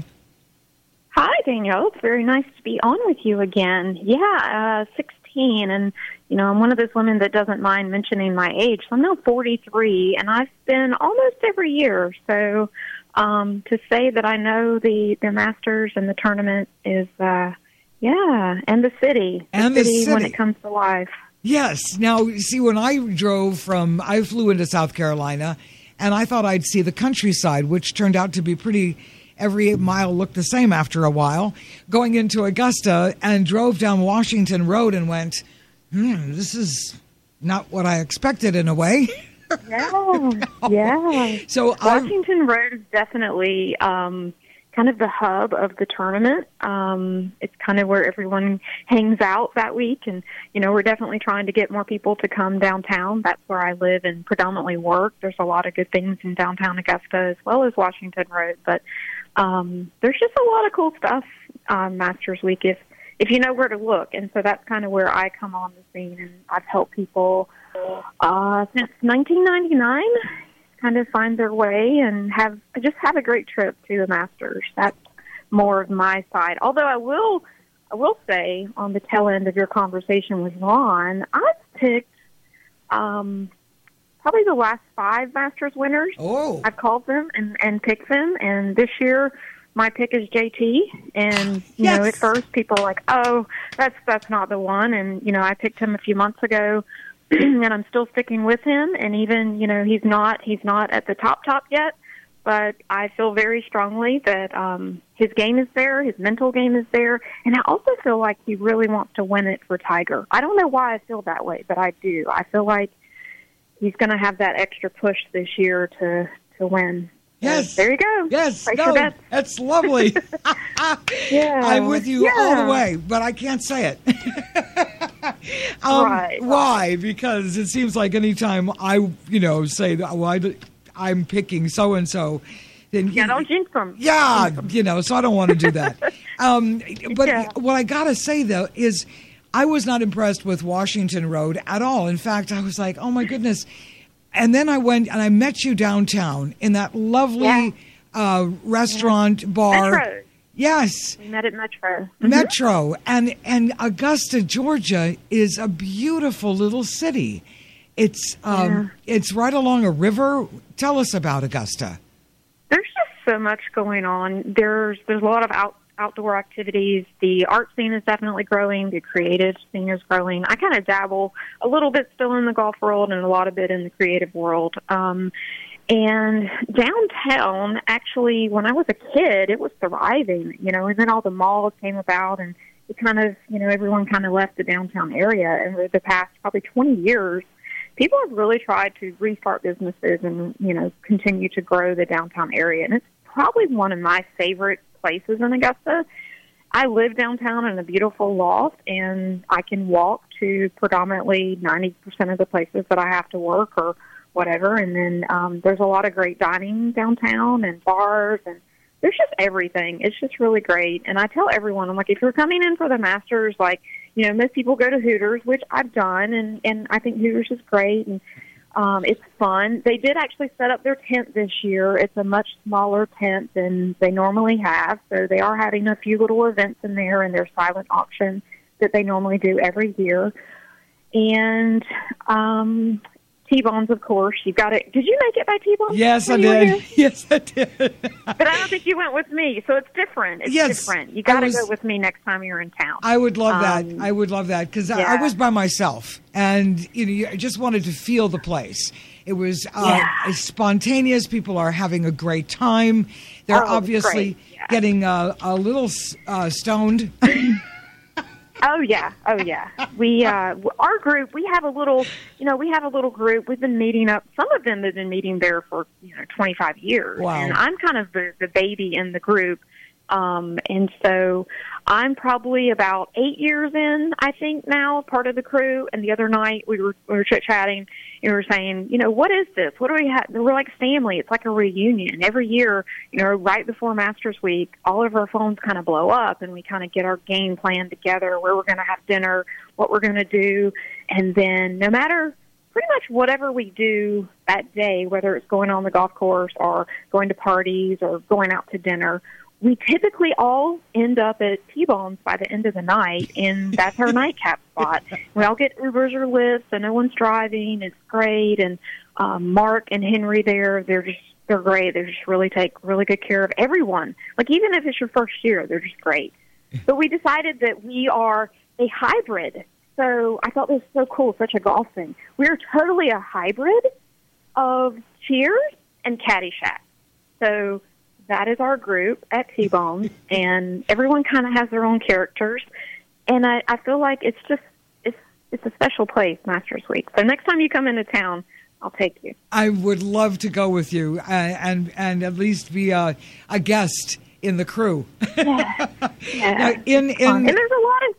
Hi, Danielle. It's very nice to be on with you again. Yeah, uh, sixteen, and, you know, I'm one of those women that doesn't mind mentioning my age. So I'm now forty-three, and I've been almost every year. So um, to say that I know the, the Masters and the tournament is, uh, yeah, and the city. And the the city, city. when it comes to life. Yes. Now, see, when I drove from, I flew into South Carolina, and I thought I'd see the countryside, which turned out to be pretty, every mile looked the same after a while. Going into Augusta and drove down Washington Road and went, hmm, this is not what I expected in a way. Yeah, yeah. So Washington I'm, Road is definitely um, kind of the hub of the tournament. Um, it's kind of where everyone hangs out that week. And, you know, we're definitely trying to get more people to come downtown. That's where I live and predominantly work. There's a lot of good things in downtown Augusta as well as Washington Road. But um, there's just a lot of cool stuff on Masters Week if, if you know where to look. And so that's kind of where I come on the scene. And I've helped people uh, since nineteen ninety-nine kind of find their way and have just have a great trip to the Masters. That's more of my side. Although I will, I will say on the tail end of your conversation with Ron, I've picked um, probably the last five Masters winners. Oh, I've called them and, and picked them. And this year, my pick is J T. And you yes. know, at first people are like, oh, that's that's not the one. And you know, I picked him a few months ago. And I'm still sticking with him, and even, you know, he's not he's not at the top top yet, but I feel very strongly that um, his game is there, his mental game is there, and I also feel like he really wants to win it for Tiger. I don't know why I feel that way, but I do. I feel like he's going to have that extra push this year to, to win. Yes. So there you go. Yes. Place No, your bets. that's lovely. Yeah. I'm with you yeah. all the way, but I can't say it. um, Right, why? Because it seems like anytime I, you know, say that well, I, I'm picking so and so, then Yeah, don't jinx them. yeah, you know, so I don't want to do that. um, but Yeah. what I gotta say though is, I was not impressed with Washington Road at all. In fact, I was like, oh my goodness. And then I went and I met you downtown in that lovely Yeah. uh, restaurant bar. Metro. Yes. We met at Metro. Mhm. Metro, and and Augusta, Georgia, is a beautiful little city. It's um, it's right along a river. Tell us about Augusta. There's just so much going on. There's there's a lot of out, outdoor activities. The art scene is definitely growing. The creative scene is growing. I kind of dabble a little bit still in the golf world and a lot of it in the creative world. Um, And downtown, actually, when I was a kid, it was thriving, you know, and then all the malls came about and it kind of, you know, everyone kind of left the downtown area. And for the past probably twenty years, people have really tried to restart businesses and, you know, continue to grow the downtown area. And it's probably one of my favorite places in Augusta. I live downtown in a beautiful loft, and I can walk to predominantly ninety percent of the places that I have to work or whatever. And then um, there's a lot of great dining downtown and bars, and there's just everything. It's just really great. And I tell everyone, I'm like, if you're coming in for the Masters, like, you know, most people go to Hooters, which I've done, and, and I think Hooters is great, and um, it's fun. They did actually set up their tent this year. It's a much smaller tent than they normally have, so they are having a few little events in there and their silent auction that they normally do every year. And um, T-Bones, of course. You got it. Did you make it by T-Bones? Yes, I when you were did. here? Yes, I did. But I don't think you went with me, so it's different. It's Yes, different. You I got to was- go with me next time you're in town. I would love that. Um, I would love that because I, I yeah. was by myself, and you know, I just wanted to feel the place. It was uh, Yeah. spontaneous. People are having a great time. They're Oh, it was obviously great. Yeah. getting uh, a little uh, stoned. Oh yeah, oh yeah. We uh, our group, we have a little, you know, we have a little group. We've been meeting up. Some of them have been meeting there for you know twenty-five years, Wow. and I'm kind of the, the baby in the group. Um, and so I'm probably about eight years in, I think now, part of the crew. And the other night we were we were chit chatting and we were saying, you know, what is this? What do we have? We're like family. It's like a reunion every year. You know, right before Masters Week, all of our phones kind of blow up, and we kind of get our game plan together, where we're going to have dinner, what we're going to do, and then no matter pretty much whatever we do that day, whether it's going on the golf course or going to parties or going out to dinner, we typically all end up at T-Bones by the end of the night, and that's our nightcap spot. We all get Ubers or Lyfts, so no one's driving. It's great. And um, Mark and Henry there, they're just they're great. They just really take really good care of everyone. Like, even if it's your first year, they're just great. But we decided that we are a hybrid. So I thought this was so cool, such a golf thing. We're totally a hybrid of Cheers and Caddyshack. So that is our group at T-Bones, and everyone kind of has their own characters. And I, I feel like it's just it's it's a special place, Masters Week. So next time you come into town, I'll take you. I would love to go with you uh, and and at least be a, a guest in the crew. Yeah, yeah. Now, in It's fun. in And there's a lot of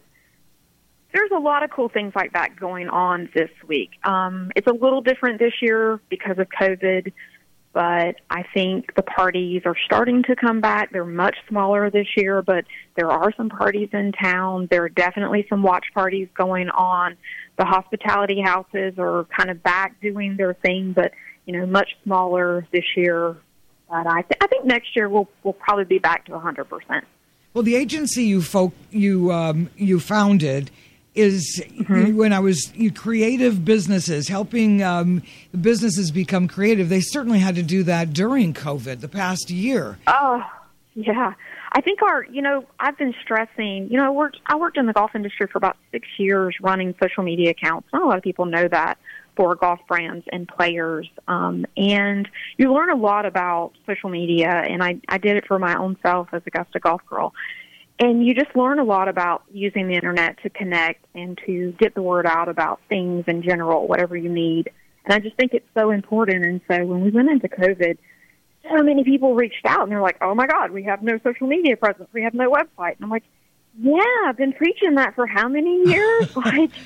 there's a lot of cool things like that going on this week. Um, it's a little different this year because of COVID. But I think the parties are starting to come back. They're much smaller this year, but there are some parties in town. There are definitely some watch parties going on. The hospitality houses are kind of back doing their thing, but, you know, much smaller this year. But I, th- I think next year we'll, we'll probably be back to one hundred percent. well, the agency you folk you um, you founded is Mm-hmm. when I was you, creative businesses, helping um, the businesses become creative. They certainly had to do that during COVID, the past year. Oh, yeah. I think our, you know, I've been stressing, you know, I worked, I worked in the golf industry for about six years running social media accounts. Not a lot of people know that for golf brands and players. Um, and you learn a lot about social media, and I, I did it for my own self as Augusta Golf Girl. And you just learn a lot about using the internet to connect and to get the word out about things in general, whatever you need. And I just think it's so important. And so when we went into COVID, so many people reached out and they're like, oh my God, we have no social media presence. We have no website. And I'm like, yeah, I've been preaching that for how many years? Like,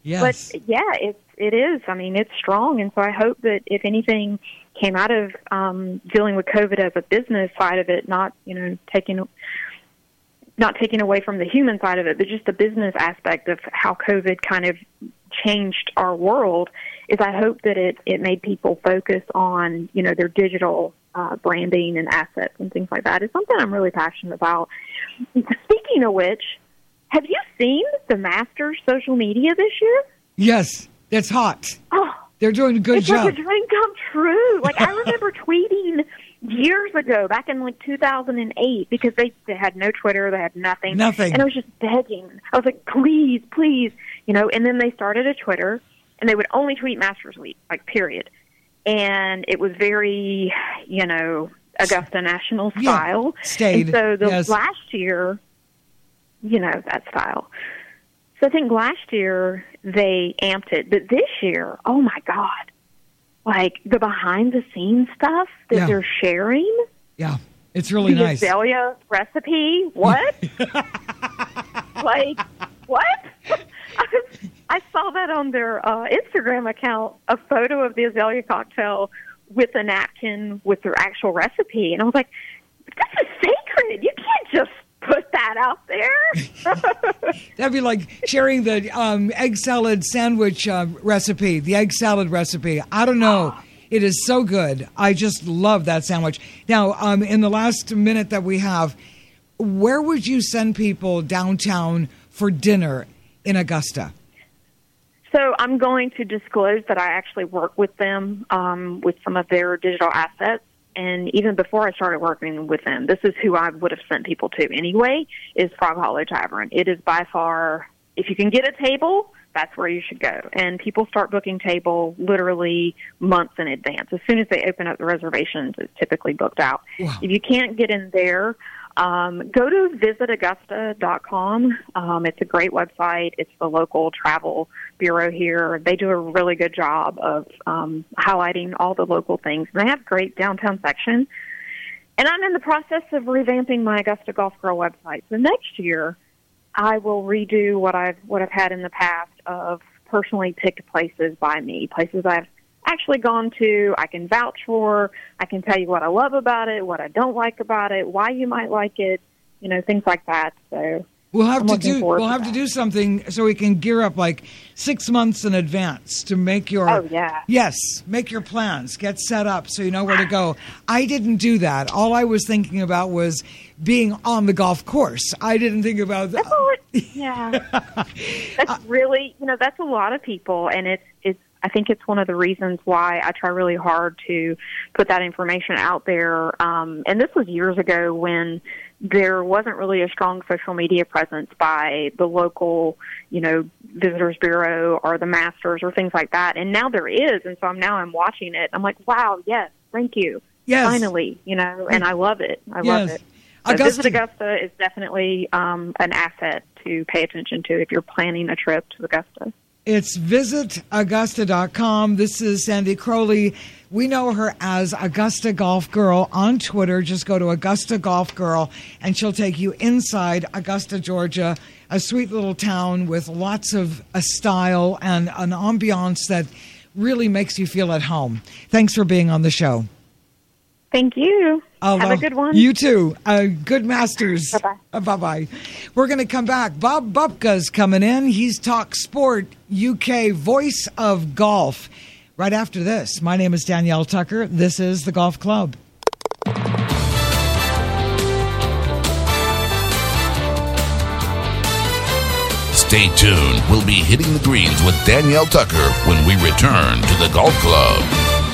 Yes. But yeah, it's it is. I mean, it's strong, and so I hope that if anything came out of um, dealing with COVID as a business side of it, not you know taking not taking away from the human side of it, but just the business aspect of how COVID kind of changed our world, is I hope that it it made people focus on you know their digital uh, branding and assets and things like that. It's something I'm really passionate about. Speaking of which, have you seen the Masters social media this year? Yes, it's hot. Oh, they're doing a good it's job. It's like a dream come true. Like, I remember tweeting years ago, back in like two thousand eight, because they, they had no Twitter, they had nothing. Nothing. And I was just begging. I was like, please, please, you know, and then they started a Twitter, and they would only tweet Masters Week, like, period. And it was very, you know, Augusta National style. Yeah, stayed. And so the yes. last year, you know, that style. So I think last year they amped it, but this year, oh my God, like the behind the scenes stuff that Yeah. they're sharing. Yeah, it's really the nice. Azalea recipe, what? Like, what? I, I saw that on their uh, Instagram account, a photo of the Azalea cocktail with a napkin with their actual recipe. And I was like, this is sacred. You can't just put that out there. That'd be like sharing the um, egg salad sandwich uh, recipe, the egg salad recipe. I don't know. It is so good. I just love that sandwich. Now, um, in the last minute that we have, where would you send people downtown for dinner in Augusta? So I'm going to disclose that I actually work with them um, with some of their digital assets. And even before I started working with them, this is who I would have sent people to anyway, is Frog Hollow Tavern. It is by far, if you can get a table, that's where you should go. And people start booking table literally months in advance. As soon as they open up the reservations, it's typically booked out. Wow. If you can't get in there, um, go to visit augusta dot com. Um, it's a great website. It's the local travel bureau here. They do a really good job of um, highlighting all the local things. And they have a great downtown section. And I'm in the process of revamping my Augusta Golf Girl website. So next year, I will redo what I've what I've had in the past of personally picked places by me, places I've actually gone to, I can vouch for, I can tell you what I love about it, what I don't like about it, why you might like it, you know, things like that. So We'll have I'm to looking do. forward We'll to have to that. do something so we can gear up like six months in advance to make your. Oh, yeah. Yes, make your plans, get set up so you know where to go. I didn't do that. All I was thinking about was being on the golf course. I didn't think about that. That's all it, yeah. That's really, you know, that's a lot of people, and it's it's. I think it's one of the reasons why I try really hard to put that information out there. Um, and this was years ago when there wasn't really a strong social media presence by the local, you know, Visitors Bureau or the Masters or things like that. And now there is, and so I'm now I'm watching it. I'm like, wow, yes, thank you. Yes. Finally, you know, and I love it. I Yes. love it. So Augusta- Visit Augusta is definitely um, an asset to pay attention to if you're planning a trip to Augusta. It's visit augusta dot com. This is Sandy Crowley. We know her as Augusta Golf Girl on Twitter. Just go to Augusta Golf Girl, and she'll take you inside Augusta, Georgia, a sweet little town with lots of a style and an ambiance that really makes you feel at home. Thanks for being on the show. Thank you. Have Aloha. a good one. You too. Uh, good Masters. Bye-bye. Uh, bye-bye. We're going to come back. Bob Bupka's coming in. He's Talk Sport U K, voice of golf. Right after this, my name is Danielle Tucker. This is The Golf Club. Stay tuned. We'll be hitting the greens with Danielle Tucker when we return to the Golf Club.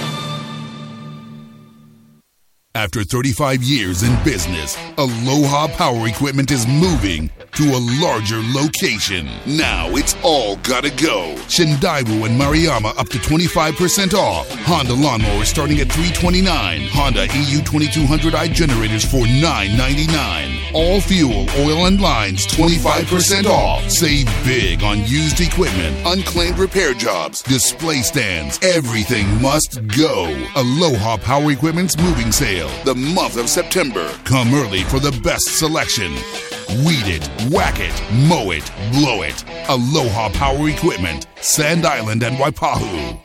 After thirty-five years in business, Aloha Power Equipment is moving to a larger location. Now it's all gotta go. Shindaiwu and Mariyama up to twenty-five percent off. Honda lawnmowers starting at three hundred twenty-nine dollars. Honda E U twenty-two hundred i generators for nine ninety-nine. All fuel, oil, and lines twenty-five percent off. Save big on used equipment, unclaimed repair jobs, display stands. Everything must go. Aloha Power Equipment's moving sale. The month of September. Come early for the best selection. Weed it, whack it, mow it, blow it. Aloha Power Equipment, Sand Island and Waipahu.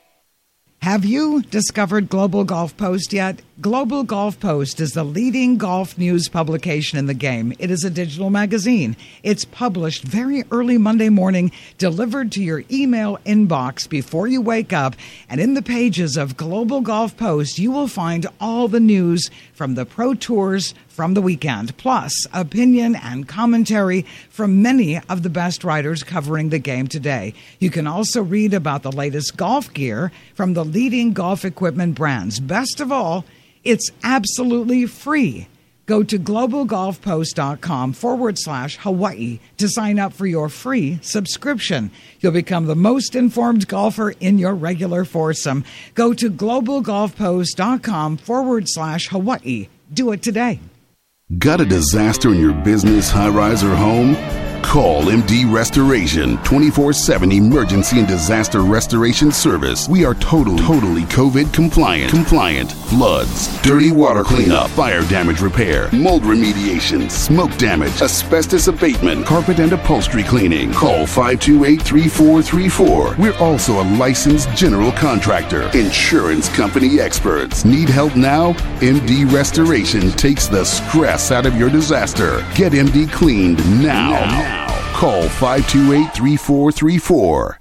Have you discovered Global Golf Post yet? Global Golf Post is the leading golf news publication in the game. It is a digital magazine. It's published very early Monday morning, delivered to your email inbox before you wake up. And in the pages of Global Golf Post, you will find all the news from the Pro Tours from the weekend, plus opinion and commentary from many of the best writers covering the game today. You can also read about the latest golf gear from the leading golf equipment brands. Best of all, it's absolutely free. Go to globalgolfpost.com forward slash Hawaii to sign up for your free subscription. You'll become the most informed golfer in your regular foursome. Go to globalgolfpost.com forward slash Hawaii. Do it today. Got a disaster in your business, high-rise, or home? Call M D Restoration, twenty-four seven emergency and disaster restoration service. We are totally, totally COVID compliant. Compliant. Floods, dirty water cleanup, fire damage repair, mold remediation, smoke damage, asbestos abatement, carpet and upholstery cleaning. Call five two eight, three four three four. We're also a licensed general contractor. Insurance company experts. Need help now? M D Restoration takes the stress out of your disaster. Get M D cleaned now. now. Call five two eight, three four three four.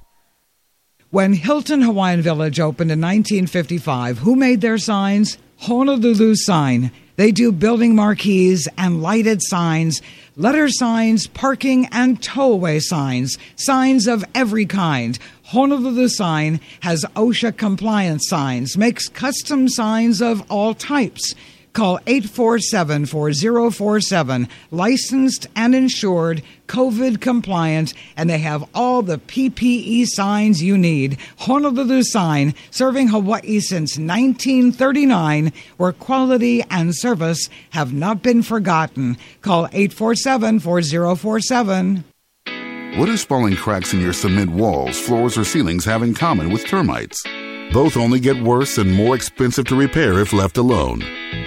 When Hilton Hawaiian Village opened in nineteen fifty-five, who made their signs? Honolulu Sign. They do building marquees and lighted signs, letter signs, parking and tow-away signs, signs of every kind. Honolulu Sign has OSHA compliance signs, makes custom signs of all types. Call eight four seven, four zero four seven, licensed and insured, COVID compliant, and they have all the P P E signs you need. Honolulu Sign, serving Hawaii since nineteen thirty-nine, where quality and service have not been forgotten. Call eight four seven, four zero four seven. What do spalling cracks in your cement walls, floors, or ceilings have in common with termites? Both only get worse and more expensive to repair if left alone.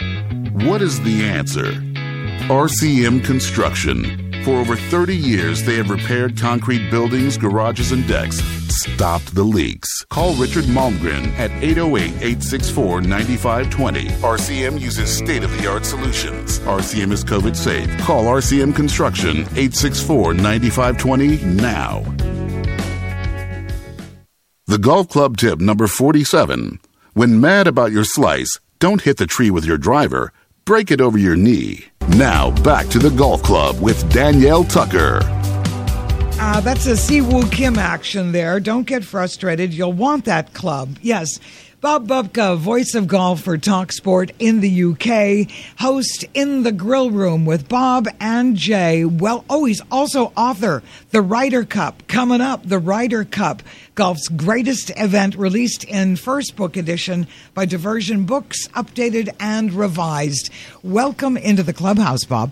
What is the answer? R C M Construction. For over thirty years, they have repaired concrete buildings, garages, and decks, stopped the leaks. Call Richard Malmgren at eight oh eight, eight six four, nine five two oh. R C M uses state-of-the-art solutions. R C M is COVID safe. Call R C M Construction, eight six four, nine five two oh now. The Golf Club tip number forty-seven. When mad about your slice, don't hit the tree with your driver. Break it over your knee. Now, back to the Golf Club with Danielle Tucker. Uh, that's a Siwoo Kim action there. Don't get frustrated. You'll want that club. Yes. Bob Bubka, voice of golf for TalkSport in the U K, host In the Grill Room with Bob and Jay. Well, oh, he's also author, The Ryder Cup. Coming up, The Ryder Cup, golf's greatest event, released in first book edition by Diversion Books, updated and revised. Welcome into the clubhouse, Bob.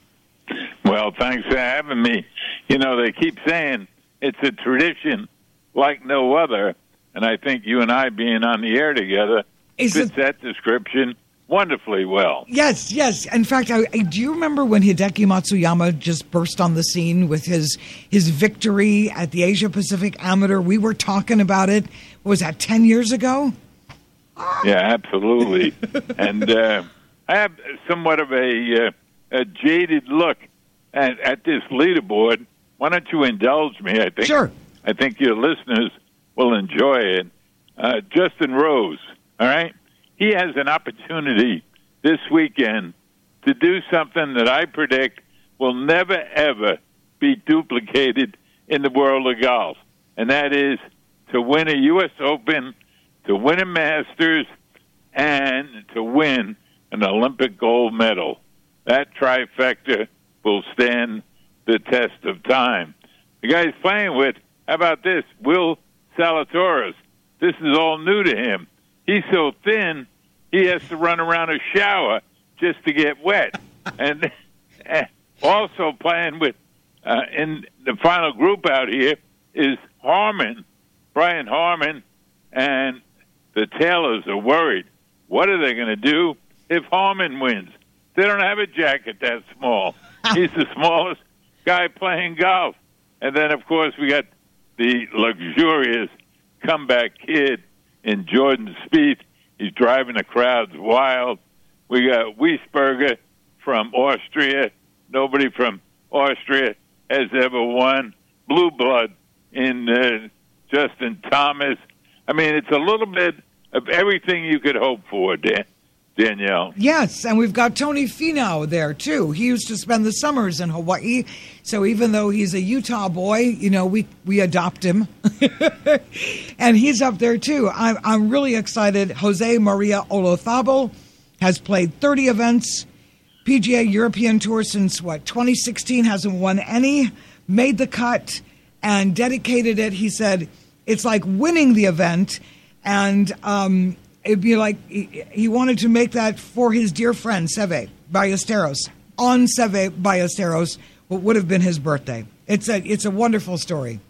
Well, thanks for having me. You know, they keep saying it's a tradition like no other. And I think you and I being on the air together Is fits it, that description wonderfully well. Yes, yes. In fact, I, I, do you remember when Hideki Matsuyama just burst on the scene with his his victory at the Asia Pacific Amateur? We were talking about it. What was that, ten years ago? Yeah, absolutely. and uh, I have somewhat of a, uh, a jaded look at, at this leaderboard. Why don't you indulge me? I think. Sure. I think your listeners will enjoy it. Uh, Justin Rose, all right? He has an opportunity this weekend to do something that I predict will never, ever be duplicated in the world of golf, and that is to win a U S Open, to win a Masters, and to win an Olympic gold medal. That trifecta will stand the test of time. The guy's playing with, how about this, Will Zalatoris. This is all new to him. He's so thin, he has to run around a shower just to get wet. and, and also playing with, uh, in the final group out here, is Harman, Brian Harman, and the Taylors are worried. What are they going to do if Harman wins? They don't have a jacket that small. He's the smallest guy playing golf. And then, of course, we got the luxurious comeback kid in Jordan Spieth. He's driving the crowds wild. We got Wiesberger from Austria. Nobody from Austria has ever won. Blue blood in uh, Justin Thomas. I mean, it's a little bit of everything you could hope for, Dan- Danielle. Yes, and we've got Tony Finau there, too. He used to spend the summers in Hawaii, so even though he's a Utah boy, you know, we, we adopt him. And he's up there, too. I'm, I'm really excited. Jose Maria Olazabal has played thirty events. P G A European Tour since, what, twenty sixteen, hasn't won any, made the cut, and dedicated it. He said it's like winning the event, and um, it'd be like he, he wanted to make that for his dear friend, Seve Ballesteros, on Seve Ballesteros, what would have been his birthday. It's a, it's a wonderful story.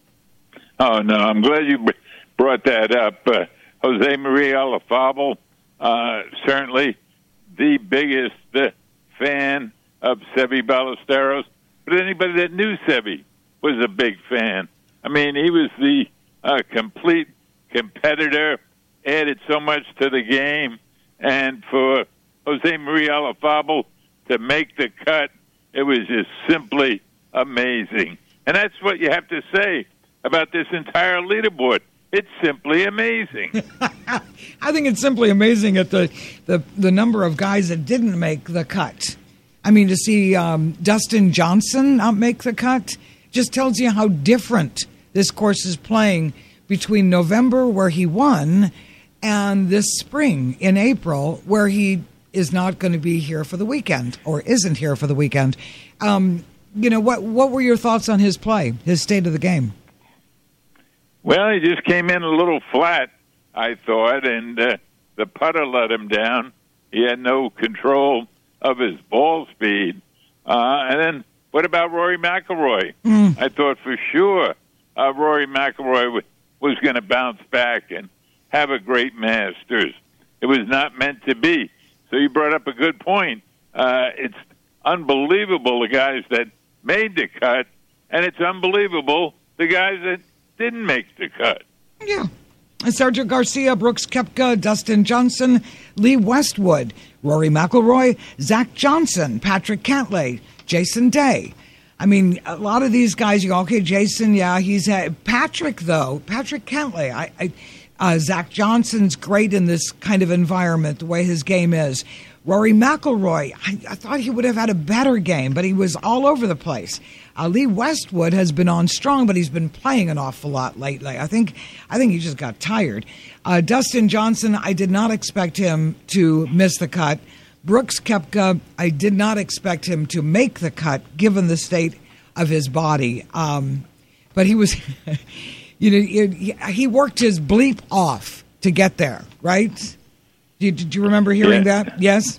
Oh, no, I'm glad you brought that up. Uh, Jose Maria Olazabal, uh, certainly the biggest uh, fan of Seve Ballesteros, but anybody that knew Seve was a big fan. I mean, he was the uh, complete competitor, added so much to the game, and for Jose Maria Olazabal to make the cut, it was just simply amazing. And that's what you have to say about this entire leaderboard. It's simply amazing. I think it's simply amazing at the, the, the number of guys that didn't make the cut. I mean, to see um, Dustin Johnson not make the cut just tells you how different this course is playing between November, where he won, and this spring in April, where he is not going to be here for the weekend, or isn't here for the weekend. Um, you know, what what were your thoughts on his play, his state of the game? Well, he just came in a little flat, I thought, and uh, the putter let him down. He had no control of his ball speed. Uh, and then what about Rory McIlroy? Mm. I thought for sure uh, Rory McIlroy w- was going to bounce back and have a great Masters. It was not meant to be. So you brought up a good point. Uh, it's unbelievable the guys that made the cut, and it's unbelievable the guys that didn't make the cut. Yeah. Sergio Garcia, Brooks Koepka, Dustin Johnson, Lee Westwood, Rory McIlroy, Zach Johnson, Patrick Cantlay, Jason Day. I mean, a lot of these guys, you go, okay, Jason, yeah, he's had Patrick, though, Patrick Cantlay. I, I, uh, Zach Johnson's great in this kind of environment, the way his game is. Rory McIlroy, I, I thought he would have had a better game, but he was all over the place. Uh, Lee Westwood has been on strong, but he's been playing an awful lot lately. I think I think he just got tired. Uh, Dustin Johnson, I did not expect him to miss the cut. Brooks Koepka, I did not expect him to make the cut, given the state of his body. Um, but he was, you know, he, he worked his bleep off to get there, right? Did, did you remember hearing yeah. that? Yes?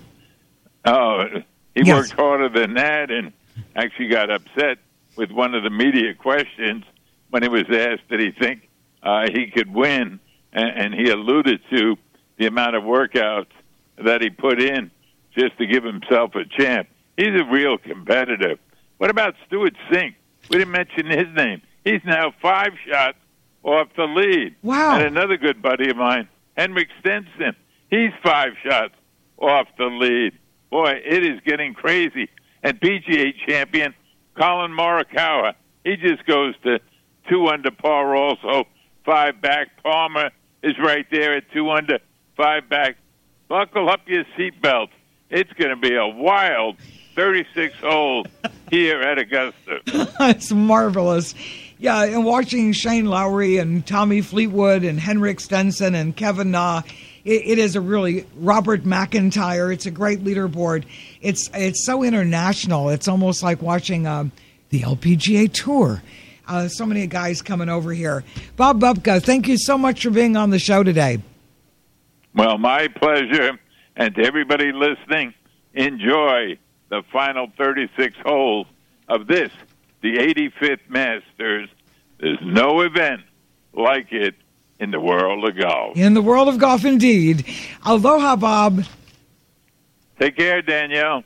Oh, he yes. worked harder than that and actually got upset with one of the media questions when he was asked did he think uh, he could win, and, and he alluded to the amount of workouts that he put in just to give himself a chance. He's a real competitor. What about Stuart Sink? We didn't mention his name. He's now five shots off the lead. Wow. And another good buddy of mine, Henrik Stenson, he's five shots off the lead. Boy, it is getting crazy. And P G A champion Colin Morikawa, he just goes to two under par also, five back. Palmer is right there at two under, five back. Buckle up your seatbelts. It's going to be a wild thirty-six holes here at Augusta. It's marvelous. Yeah, and watching Shane Lowry and Tommy Fleetwood and Henrik Stenson and Kevin Na, it, it is a really Robert McIntyre. It's a great leaderboard. It's it's so international. It's almost like watching uh, the L P G A Tour. Uh, so many guys coming over here. Bob Bubka, thank you so much for being on the show today. Well, my pleasure. And to everybody listening, enjoy the final thirty-six holes of this, the eighty-fifth Masters. There's no event like it in the world of golf. In the world of golf, indeed. Aloha, Bob. Take care, Danielle.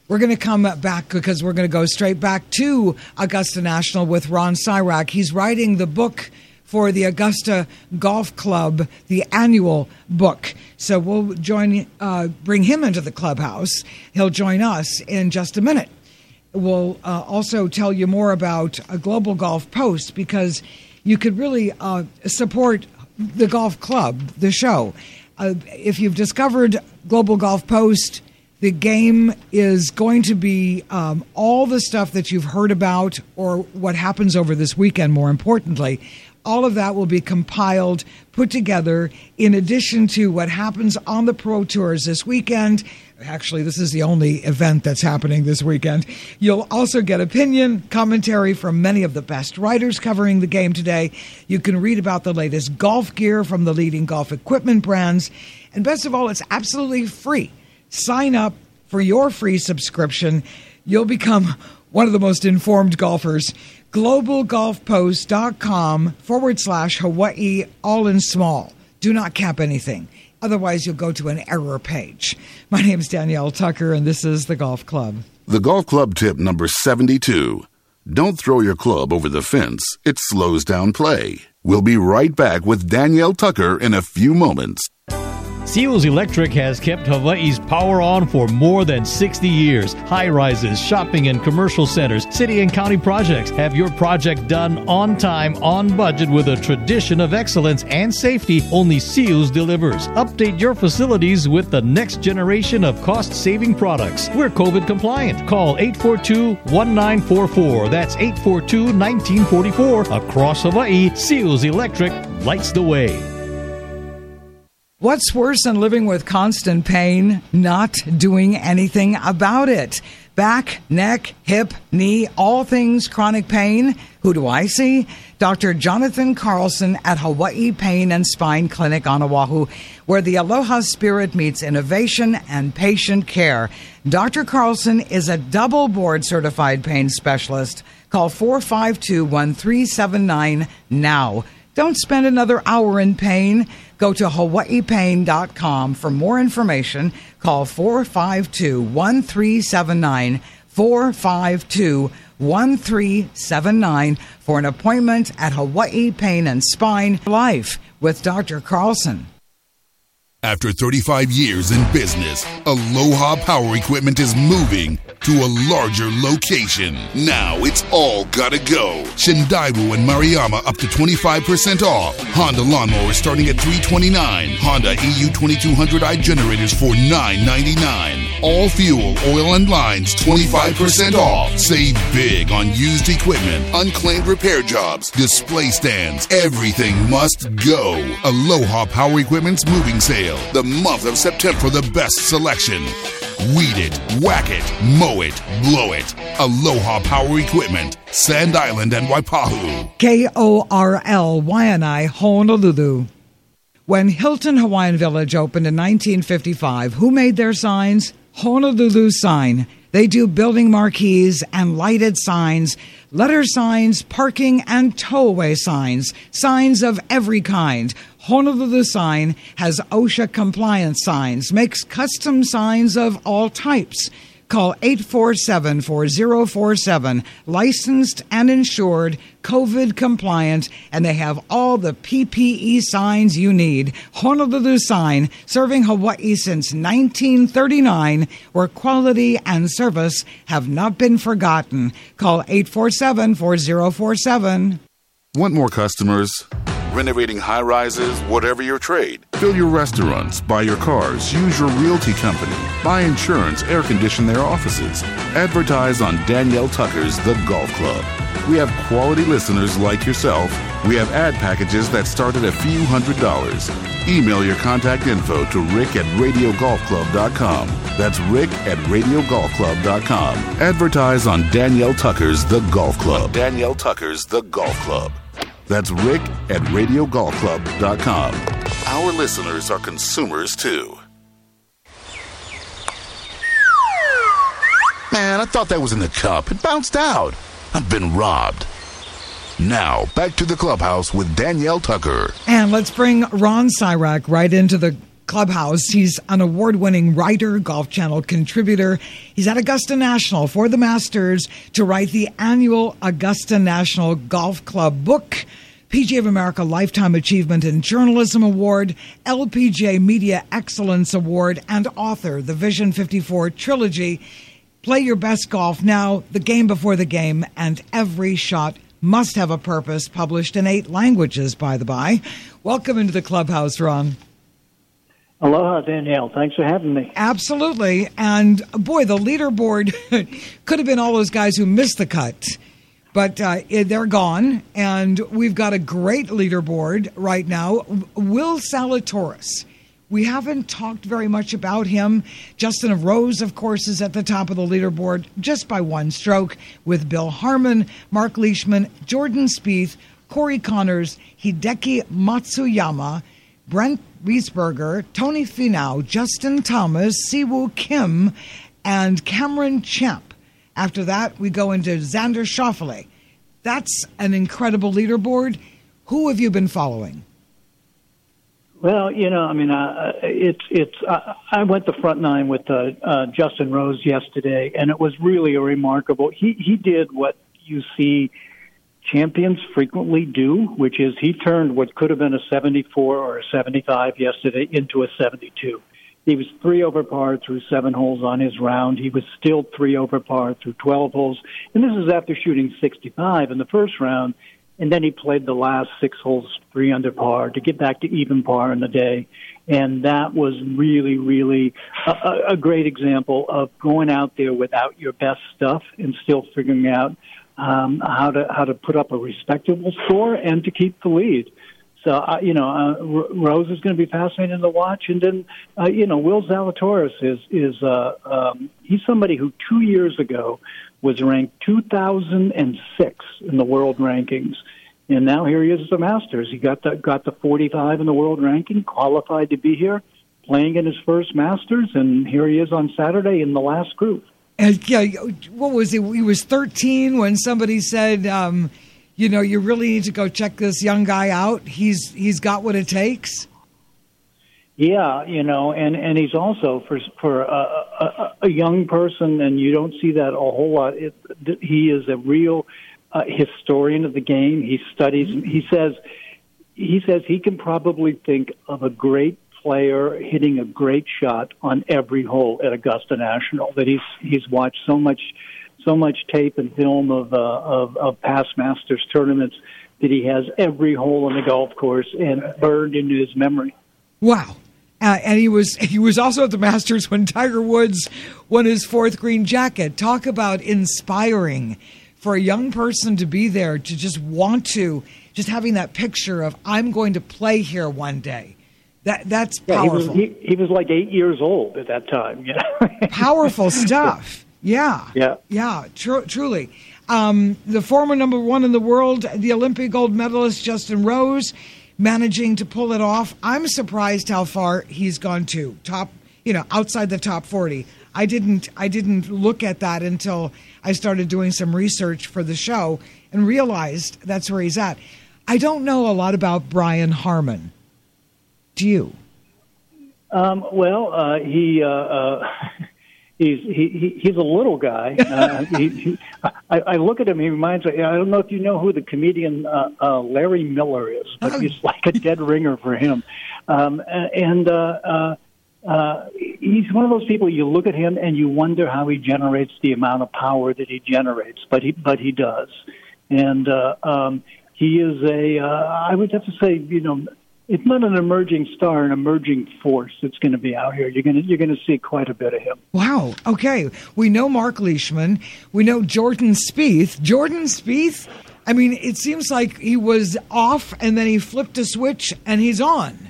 We're going to come back because we're going to go straight back to Augusta National with Ron Cyrak. He's writing the book for the Augusta Golf Club, the annual book. So we'll join, uh, bring him into the clubhouse. He'll join us in just a minute. We'll uh, also tell you more about a Global Golf Post, because you could really uh, support the golf club, the show. Uh, if you've discovered Global Golf Post, the game is going to be um, all the stuff that you've heard about, or what happens over this weekend, more importantly. All of that will be compiled, put together, in addition to what happens on the Pro Tours this weekend. Actually, this is the only event that's happening this weekend. You'll also get opinion, commentary from many of the best writers covering the game today. You can read about the latest golf gear from the leading golf equipment brands. And best of all, it's absolutely free. Sign up for your free subscription. You'll become one of the most informed golfers. globalgolfpost.com forward slash Hawaii, all in small. Do not cap anything. Otherwise, you'll go to an error page. My name is Danielle Tucker, and this is The Golf Club. The Golf Club tip number seventy-two. Don't throw your club over the fence. It slows down play. We'll be right back with Danielle Tucker in a few moments. Seals Electric has kept Hawaii's power on for more than sixty years. High-rises, shopping and commercial centers, city and county projects. Have your project done on time, on budget, with a tradition of excellence and safety only Seals delivers. Update your facilities with the next generation of cost-saving products. We're COVID compliant. Call eight four two, one nine four four. That's eight four two, one nine four four. Across Hawaii, Seals Electric lights the way. What's worse than living with constant pain? Not doing anything about it. Back, neck, hip, knee, all things chronic pain. Who do I see? Doctor Jonathan Carlson at Hawaii Pain and Spine Clinic on Oahu, where the Aloha spirit meets innovation and patient care. Doctor Carlson is a double board certified pain specialist. Call four five two, one three seven nine now. Don't spend another hour in pain. Go to hawaii pain dot com for more information. Call four five two, one three seven nine, four five two, one three seven nine for an appointment at Hawaii Pain and Spine Life with Doctor Carlson. After thirty-five years in business, Aloha Power Equipment is moving to a larger location. Now it's all gotta go. Shindaibu and Mariama up to twenty-five percent off. Honda lawnmowers starting at three hundred twenty-nine dollars. Honda E U twenty-two hundred i generators for nine ninety-nine. All fuel, oil, and lines twenty-five percent off. Save big on used equipment, unclaimed repair jobs, display stands. Everything must go. Aloha Power Equipment's moving sale. The month of September for the best selection. Weed it, whack it, mow it, blow it. Aloha Power Equipment, Sand Island and Waipahu. K O R L, Waianae, Honolulu. When Hilton Hawaiian Village opened in nineteen fifty-five, who made their signs? Honolulu Sign. They do building marquees and lighted signs, letter signs, parking and tow-away signs, signs of every kind. Honolulu Sign has OSHA compliant signs, makes custom signs of all types. Call eight four seven, four zero four seven, licensed and insured, COVID compliant, and they have all the P P E signs you need. Honolulu Sign, serving Hawaii since nineteen thirty-nine, where quality and service have not been forgotten. Call eight four seven, four zero four seven. Want more customers? Renovating high-rises, whatever your trade. Fill your restaurants, buy your cars, use your realty company, buy insurance, air condition their offices. Advertise on Danielle Tucker's The Golf Club. We have quality listeners like yourself. We have ad packages that start at a few hundred dollars. Email your contact info to rick at radio golf club dot com. That's rick at radio golf club dot com. Advertise on Danielle Tucker's The Golf Club. Danielle Tucker's The Golf Club. That's rick at radio golf club dot com. Our listeners are consumers, too. Man, I thought that was in the cup. It bounced out. I've been robbed. Now, back to the clubhouse with Danielle Tucker. And let's bring Ron Cyrak right into the Clubhouse. He's an award-winning writer, Golf Channel contributor. He's at Augusta National for the Masters to write the annual Augusta National Golf Club book, P G A of America Lifetime Achievement in Journalism Award, L P G A Media Excellence Award, and author, the Vision fifty-four trilogy. Play your best golf now, the game before the game, and every shot must have a purpose, published in eight languages, by the by. Welcome into the Clubhouse, Ron. Aloha, Danielle. Thanks for having me. Absolutely. And boy, the leaderboard could have been all those guys who missed the cut, but uh, they're gone. And we've got a great leaderboard right now. Will Zalatoris. We haven't talked very much about him. Justin Rose, of course, is at the top of the leaderboard just by one stroke, with Bill Harmon, Mark Leishman, Jordan Spieth, Corey Connors, Hideki Matsuyama, Brent Wiesberger, Tony Finau, Justin Thomas, Siwoo Kim, and Cameron Champ. After that, we go into Xander Schauffele. That's an incredible leaderboard. Who have you been following? Well, you know, I mean, uh, it's it's. Uh, I went the front nine with uh, uh, Justin Rose yesterday, and it was really a remarkable. He he did what you see champions frequently do, which is he turned what could have been a seventy-four or a seventy-five yesterday into a seventy-two. He was three over par through seven holes on his round. He was still three over par through twelve holes, and this is after shooting sixty-five in the first round. And then he played the last six holes three under par to get back to even par in the day. And that was really, really a, a great example of going out there without your best stuff and still figuring out um, how to how to put up a respectable score and to keep the lead. So, uh, you know, uh, R- Rose is going to be fascinating to watch. And then, uh, you know, Will Zalatoris is, is uh, um, he's somebody who two years ago was ranked two thousand six in the world rankings. And now here he is at the Masters. He got the, got the forty-five in the world ranking, qualified to be here, playing in his first Masters, and here he is on Saturday in the last group. And, yeah, what was he? He was thirteen when somebody said, um, you know, you really need to go check this young guy out. He's he's got what it takes. Yeah, you know, and, and he's also, for for a, a, a young person, and you don't see that a whole lot, it, he is a real uh, historian of the game. He studies, he says, he says he can probably think of a great player hitting a great shot on every hole at Augusta National, that he's he's watched so much so much tape and film of, uh, of, of past Masters tournaments that he has every hole on the golf course and burned into his memory. Wow. Uh, and he was he was also at the Masters when Tiger Woods won his fourth green jacket. Talk about inspiring for a young person to be there, to just want to, just having that picture of, I'm going to play here one day. That That's powerful. Yeah, he, was, he, he was like eight years old at that time. You know? Powerful stuff. Yeah. Yeah. Yeah, tr- truly. Um, the former number one in the world, the Olympic gold medalist Justin Rose, managing to pull it off. I'm surprised how far he's gone to top, you know, outside the top forty. I didn't, I didn't look at that until I started doing some research for the show and realized that's where he's at. I don't know a lot about Brian Harmon. Do you? Um, well, uh, he, uh, uh, he's, he, he's a little guy. Uh, he, he, I, I look at him, he reminds me, I don't know if you know who the comedian, uh, uh, Larry Miller is, but he's like a dead ringer for him. Um, and, uh, uh, uh, he's one of those people, you look at him and you wonder how he generates the amount of power that he generates, but he, but he does. And, uh, um, he is a, uh, I would have to say, you know, it's not an emerging star, an emerging force that's going to be out here. You're going to you're going to see quite a bit of him. Wow. Okay. We know Mark Leishman. We know Jordan Spieth. Jordan Spieth, I mean, it seems like he was off and then he flipped a switch and he's on.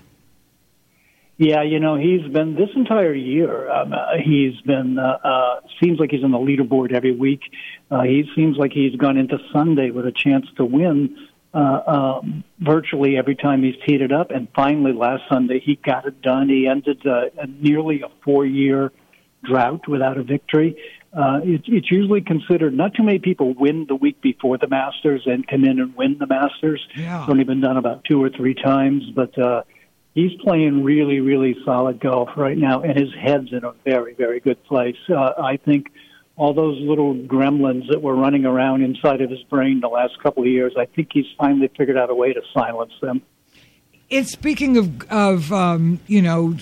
Yeah, you know, he's been this entire year. Um, uh, he's been uh, uh, seems like he's on the leaderboard every week. Uh, he seems like he's gone into Sunday with a chance to win uh, uh, virtually every time he's teed it up. And finally, last Sunday, he got it done. He ended uh, a nearly a four-year drought without a victory. Uh, it, it's usually considered, not too many people win the week before the Masters and come in and win the Masters. Yeah. It's only been done about two or three times, but. Uh, he's playing really, really solid golf right now, and his head's in a very, very good place. Uh, I think all those little gremlins that were running around inside of his brain the last couple of years, I think he's finally figured out a way to silence them. It's speaking of, of um, you know,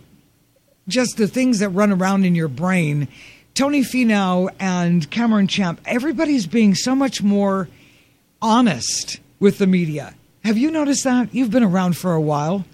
just the things that run around in your brain. Tony Finau and Cameron Champ, everybody's being so much more honest with the media. Have you noticed that? You've been around for a while.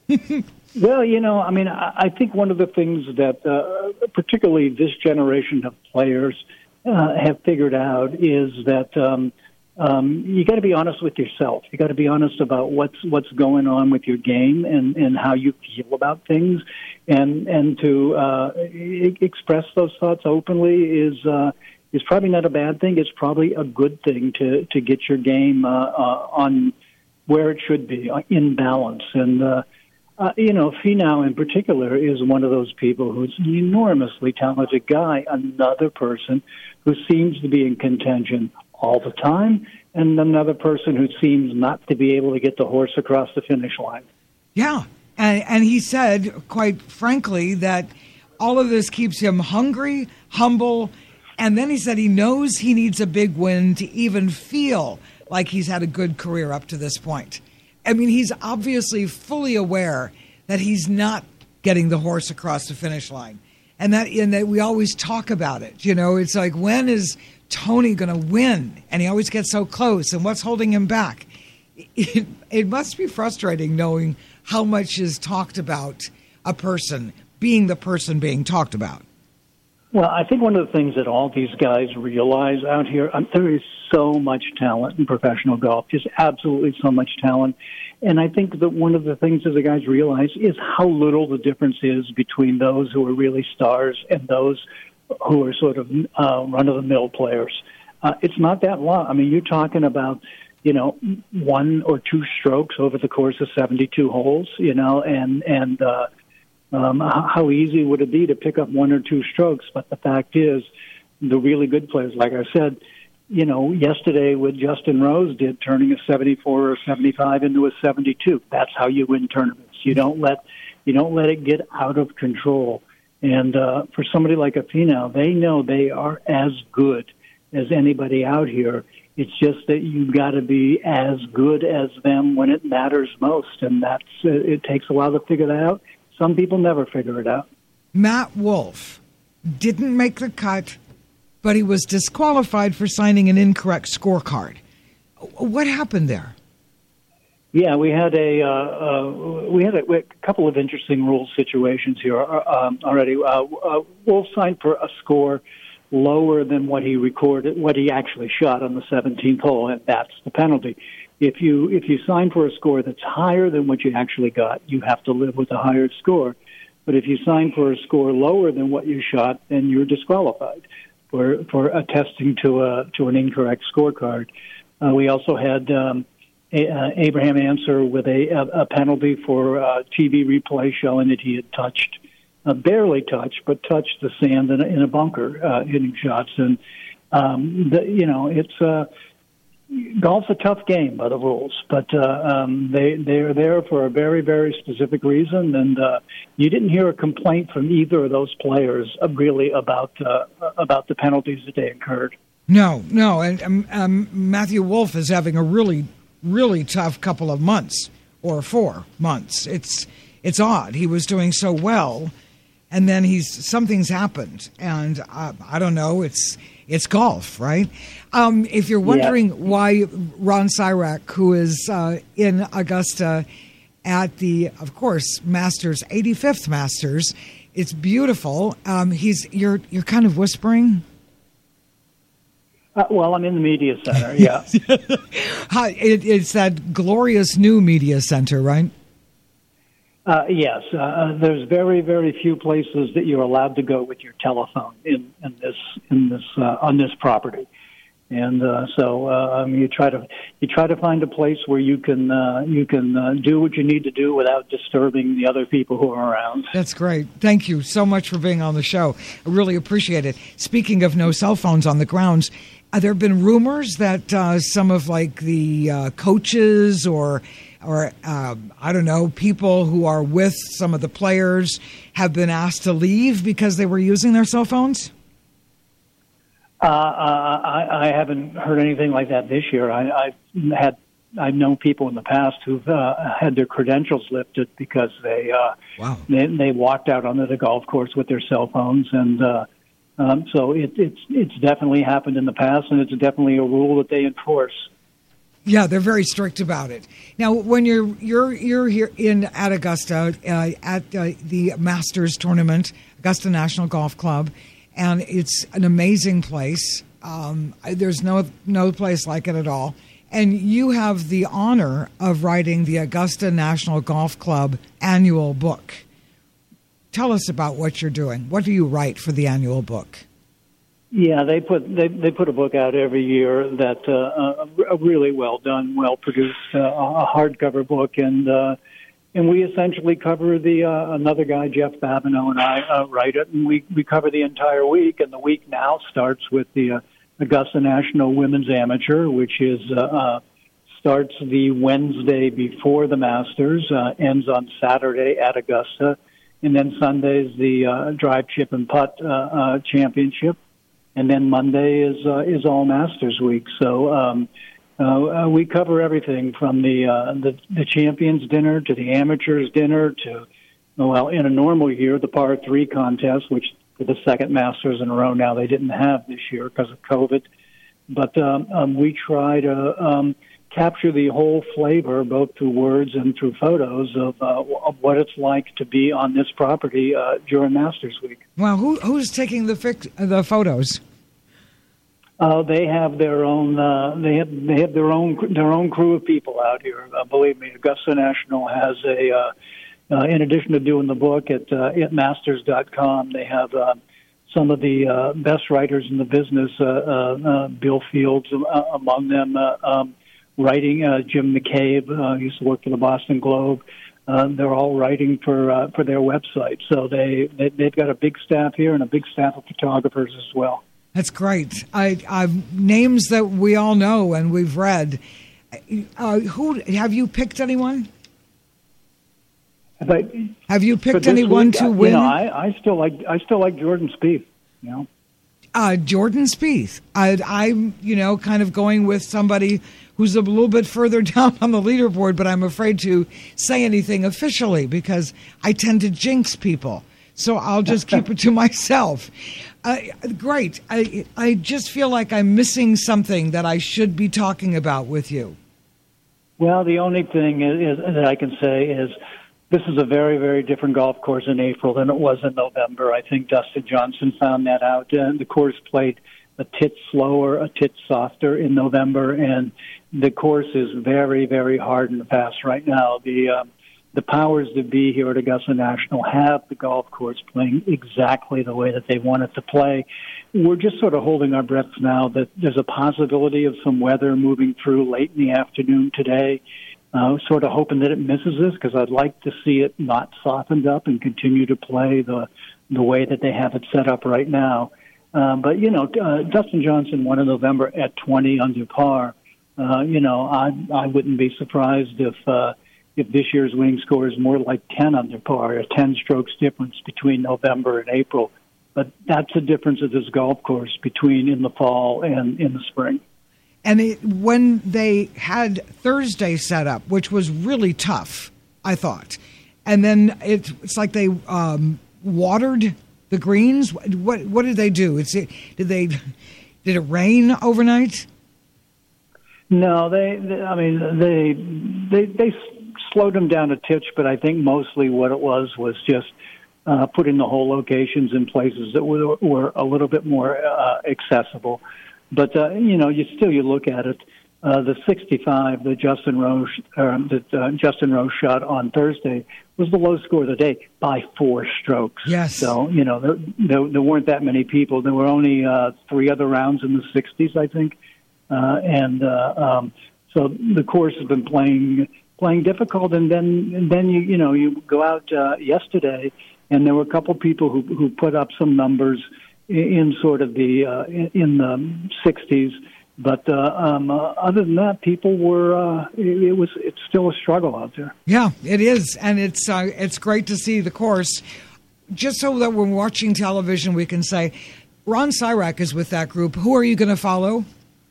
Well, you know, I mean, I think one of the things that uh, particularly this generation of players uh, have figured out is that um, um, you got to be honest with yourself. You got to be honest about what's what's going on with your game and, and how you feel about things, and and to uh, e- express those thoughts openly is uh, is probably not a bad thing. It's probably a good thing to to get your game uh, uh, on where it should be, in balance. And uh, Uh, you know, Finau in particular is one of those people who's an enormously talented guy, another person who seems to be in contention all the time, and another person who seems not to be able to get the horse across the finish line. Yeah, and, and he said, quite frankly, that all of this keeps him hungry, humble, and then he said he knows he needs a big win to even feel like he's had a good career up to this point. I mean, he's obviously fully aware that he's not getting the horse across the finish line. And that, and that we always talk about it. You know, it's like, when is Tony going to win? And he always gets so close. And what's holding him back? It, it must be frustrating knowing how much is talked about a person being the person being talked about. Well, I think one of the things that all these guys realize out here, um, there is so much talent in professional golf, just absolutely so much talent. And I think that one of the things that the guys realize is how little the difference is between those who are really stars and those who are sort of uh, run-of-the-mill players. Uh, it's not that long. I mean, you're talking about, you know, one or two strokes over the course of seventy-two holes, you know, and, and, uh, Um, how easy would it be to pick up one or two strokes? But the fact is, the really good players, like I said, you know, yesterday what Justin Rose did, turning a seventy-four or seventy-five into a seventy-two. That's how you win tournaments. You don't let you don't let it get out of control. And uh, for somebody like a Finau, they know they are as good as anybody out here. It's just that you've got to be as good as them when it matters most, and that's uh, it takes a while to figure that out. Some people never figure it out. Matt Wolff didn't make the cut, but he was disqualified for signing an incorrect scorecard. What happened there? Yeah, we had a uh, uh, we had a, a couple of interesting rule situations here uh, um, already. Uh, uh, Wolff signed for a score lower than what he recorded, what he actually shot on the seventeenth hole, and that's the penalty. If you if you sign for a score that's higher than what you actually got, you have to live with a higher score. But if you sign for a score lower than what you shot, then you're disqualified for for attesting to a to an incorrect scorecard. Uh, we also had um, a, uh, Abraham Ancer with a, a, a penalty for uh, T V replay showing that he had touched, uh, barely touched, but touched the sand in a, in a bunker uh, hitting shots. And um, the, you know, it's. Uh, Golf's a tough game by the rules, but uh, um, they they are there for a very, very specific reason. And uh, you didn't hear a complaint from either of those players uh, really about uh, about the penalties that they incurred. No, no, and um, um, Matthew Wolff is having a really, really tough couple of months or four months. It's it's odd. He was doing so well, and then he's something's happened, and uh, I don't know. It's it's golf, right? Um, if you're wondering yeah. why Ron Syrak, who is uh, in Augusta at the, of course, Masters, eighty-fifth Masters, it's beautiful. Um, he's you're you're kind of whispering. Uh, well, I'm in the media center. Yeah, it, it's that glorious new media center, right? Uh, yes, uh, there's very, very few places that you're allowed to go with your telephone in, in this in this uh, on this property, and uh, so uh, um, you try to you try to find a place where you can uh, you can uh, do what you need to do without disturbing the other people who are around. That's great. Thank you so much for being on the show. I really appreciate it. Speaking of no cell phones on the grounds, uh, there have been rumors that uh, some of like the uh, coaches or or uh, I don't know, people who are with some of the players have been asked to leave because they were using their cell phones? Uh, uh, I, I haven't heard anything like that this year. I, I've had I've known people in the past who've uh, had their credentials lifted because they uh, wow. they, they walked out onto the golf course with their cell phones, and uh, um, so it, it's it's definitely happened in the past, and it's definitely a rule that they enforce. Yeah, they're very strict about it. Now, when you're you're you're here in at Augusta uh, at uh, the Masters tournament, Augusta National Golf Club, and it's an amazing place. Um, there's no no place like it at all. And you have the honor of writing the Augusta National Golf Club annual book. Tell us about what you're doing. What do you write for the annual book? Yeah, they put they they put a book out every year that uh, a really well done, well produced, uh, a hardcover book, and uh, and we essentially cover the uh, another guy, Jeff Babineau, and I uh, write it, and we we cover the entire week. And the week now starts with the uh, Augusta National Women's Amateur, which is uh, uh, starts the Wednesday before the Masters, uh, ends on Saturday at Augusta, and then Sunday's the uh, Drive, Chip, and Putt uh, uh, Championship. And then Monday is uh, is all Masters week. So um, uh, we cover everything from the, uh, the the champions dinner to the amateurs dinner to, well, in a normal year, the par three contest, which for the second Masters in a row now they didn't have this year because of COVID. But um, um, we try to um, capture the whole flavor, both through words and through photos, of, uh, of what it's like to be on this property uh, during Masters week. Well, who, who's taking the fic- the photos? Uh, they have their own. Uh, they have they have their own their own crew of people out here. Uh, believe me, Augusta National has a. Uh, uh, in addition to doing the book at uh, at masters dot com, they have uh, some of the uh, best writers in the business. Uh, uh, uh, Bill Fields uh, among them. Uh, um, writing uh, Jim McCabe uh, used to work for the Boston Globe. Uh, they're all writing for uh, for their website. So they, they they've got a big staff here and a big staff of photographers as well. That's great. I, I've names that we all know and we've read. Uh, who have you picked anyone? Have, I, have you picked anyone week, to win? You know, I, I still like I still like Jordan Spieth. You know, uh, Jordan Spieth. I, I'm you know kind of going with somebody who's a little bit further down on the leaderboard, but I'm afraid to say anything officially because I tend to jinx people. So I'll just keep it to myself. Uh, great. I I just feel like I'm missing something that I should be talking about with you. Well, the only thing is, is, that I can say is this is a very, very different golf course in April than it was in November. I think Dustin Johnson found that out. Uh, the course played a tit slower, a tit softer in November, and the course is very, very hard and fast right now. The uh, the powers that be here at Augusta National have the golf course playing exactly the way that they want it to play. We're just sort of holding our breaths now that there's a possibility of some weather moving through late in the afternoon today. Uh, sort of hoping that it misses this because I'd like to see it not softened up and continue to play the the way that they have it set up right now. Uh, but, you know, uh, Dustin Johnson won in November at twenty under par. Uh, you know, I I wouldn't be surprised if uh, if this year's winning score is more like ten under par, a ten strokes difference between November and April. But that's the difference of this golf course between in the fall and in the spring. And it, when they had Thursday set up, which was really tough, I thought, and then it, it's like they um, watered the greens. What what did they do? It's, did they did it rain overnight? No, they, they. I mean, they they they slowed them down a titch, but I think mostly what it was was just uh, putting the whole locations in places that were were a little bit more uh, accessible. But uh, you know, you still you look at it. Uh, the sixty-five that Justin Rose uh, that uh, Justin Rose shot on Thursday was the low score of the day by four strokes. Yes. So you know there there, there weren't that many people. There were only uh, three other rounds in the sixties, I think, uh, and uh, um, so the course has been playing playing difficult. And then and then you you know you go out uh, yesterday, and there were a couple people who who put up some numbers in, in sort of the uh, in, in the sixties. But uh, um, uh, other than that, people were. Uh, it, it was. It's still a struggle out there. Yeah, it is, and it's uh, it's great to see the course. Just so that when we're watching television, we can say, Ron Cyrack is with that group. Who are you going to follow?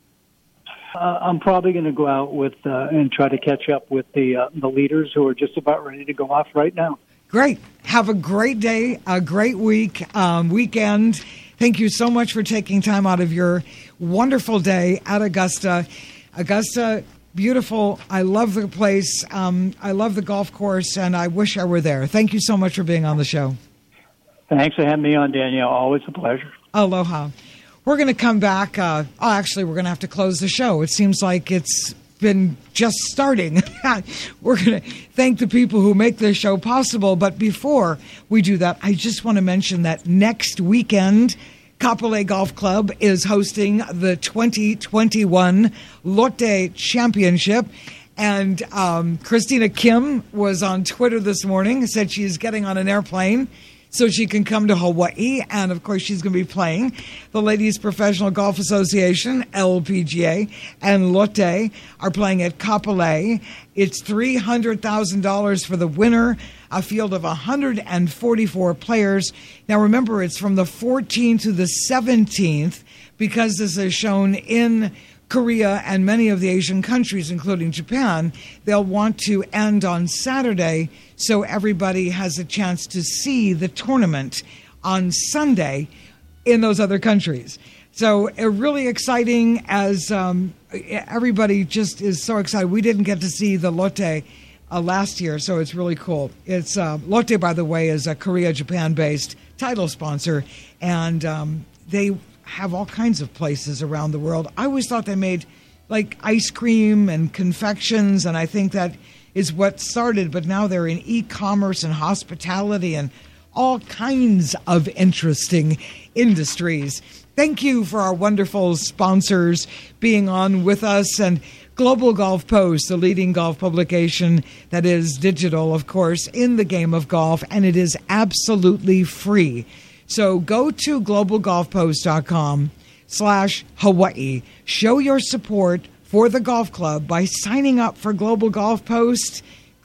Uh, I'm probably going to go out with uh, and try to catch up with the uh, the leaders who are just about ready to go off right now. Great. Have a great day, a great week, um, weekend. Thank you so much for taking time out of your wonderful day at Augusta. Augusta, beautiful. I love the place. Um, I love the golf course, and I wish I were there. Thank you so much for being on the show. Thanks for having me on, Danielle. Always a pleasure. Aloha. We're going to come back. Uh, oh, actually, we're going to have to close the show. It seems like it's been just starting. We're going to thank the people who make this show possible. But before we do that, I just want to mention that next weekend, Kapolei Golf Club is hosting the twenty twenty-one Lotte Championship. And um, Christina Kim was on Twitter this morning, said she's getting on an airplane so she can come to Hawaii. And, of course, she's going to be playing. The Ladies Professional Golf Association, L P G A, and Lotte are playing at Kapolei. It's three hundred thousand dollars for the winner, a field of one hundred forty-four players. Now, remember, it's from the fourteenth to the seventeenth because this is shown in Korea and many of the Asian countries, including Japan. They'll want to end on Saturday so everybody has a chance to see the tournament on Sunday in those other countries. So uh, really exciting as um, everybody just is so excited. We didn't get to see the Lotte uh, last year, so it's really cool. It's uh, Lotte, by the way, is a Korea, Japan-based title sponsor, and um, they have all kinds of places around the world. I always thought they made like ice cream and confections, and I think that is what started, but now they're in e-commerce and hospitality and all kinds of interesting industries. Thank you for our wonderful sponsors being on with us, and Global Golf Post, the leading golf publication that is digital, of course, in the game of golf, and it is absolutely free. So go to globalgolfpost.com slash Hawaii. Show your support for the golf club by signing up for Global Golf Post,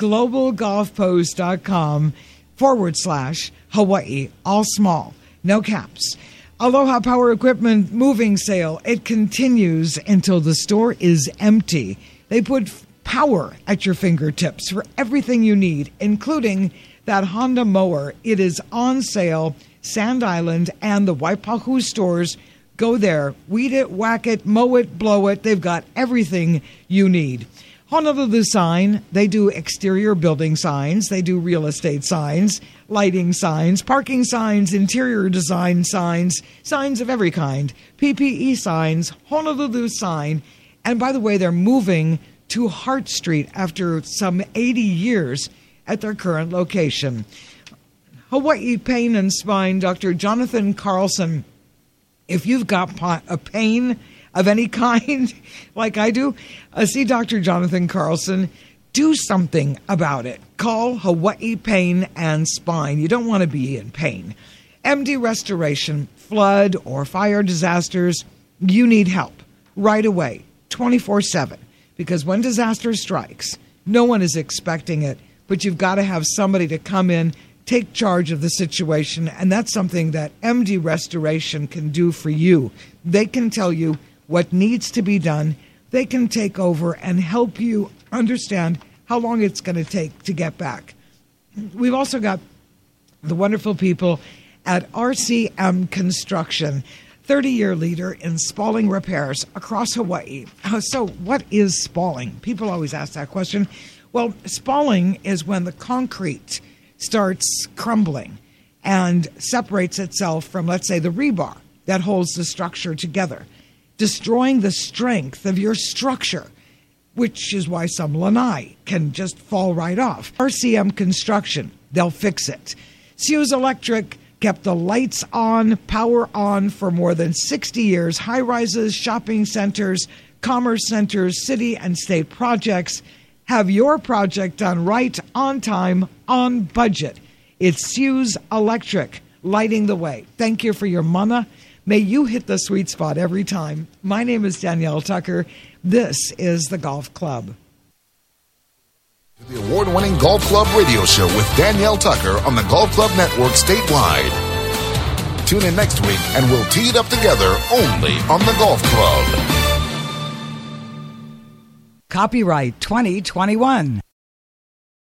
globalgolfpost.com forward slash Hawaii. All small, no caps. Aloha Power Equipment moving sale. It continues until the store is empty. They put power at your fingertips for everything you need, including that Honda mower. It is on sale. Sand Island and the Waipahu stores. Go there, weed it, whack it, mow it, blow it. They've got everything you need. Honolulu Sign, they do exterior building signs. They do real estate signs, lighting signs, parking signs, interior design signs, signs of every kind, P P E signs, Honolulu Sign. And by the way, they're moving to Hart Street after some eighty years at their current location. Hawaii Pain and Spine, Doctor Jonathan Carlson. If you've got a pain of any kind, like I do, uh, see Doctor Jonathan Carlson. Do something about it. Call Hawaii Pain and Spine. You don't want to be in pain. M D Restoration, flood or fire disasters, you need help right away, twenty-four seven. Because when disaster strikes, no one is expecting it, but you've got to have somebody to come in, take charge of the situation, and that's something that M D Restoration can do for you. They can tell you what needs to be done. They can take over and help you understand how long it's going to take to get back. We've also got the wonderful people at R C M Construction, thirty-year leader in spalling repairs across Hawaii. So what is spalling? People always ask that question. Well, spalling is when the concrete starts crumbling and separates itself from, let's say, the rebar that holds the structure together, destroying the strength of your structure, which is why some lanai can just fall right off. R C M Construction, they'll fix it. Hughes Electric kept the lights on, power on for more than sixty years. High-rises, shopping centers, commerce centers, city and state projects. Have your project done right, on time, on budget. It's Hughes Electric, lighting the way. Thank you for your mana. May you hit the sweet spot every time. My name is Danielle Tucker. This is the Golf Club. The award-winning Golf Club radio show with Danielle Tucker on the Golf Club Network statewide. Tune in next week and we'll tee it up together only on the Golf Club. Copyright twenty twenty-one.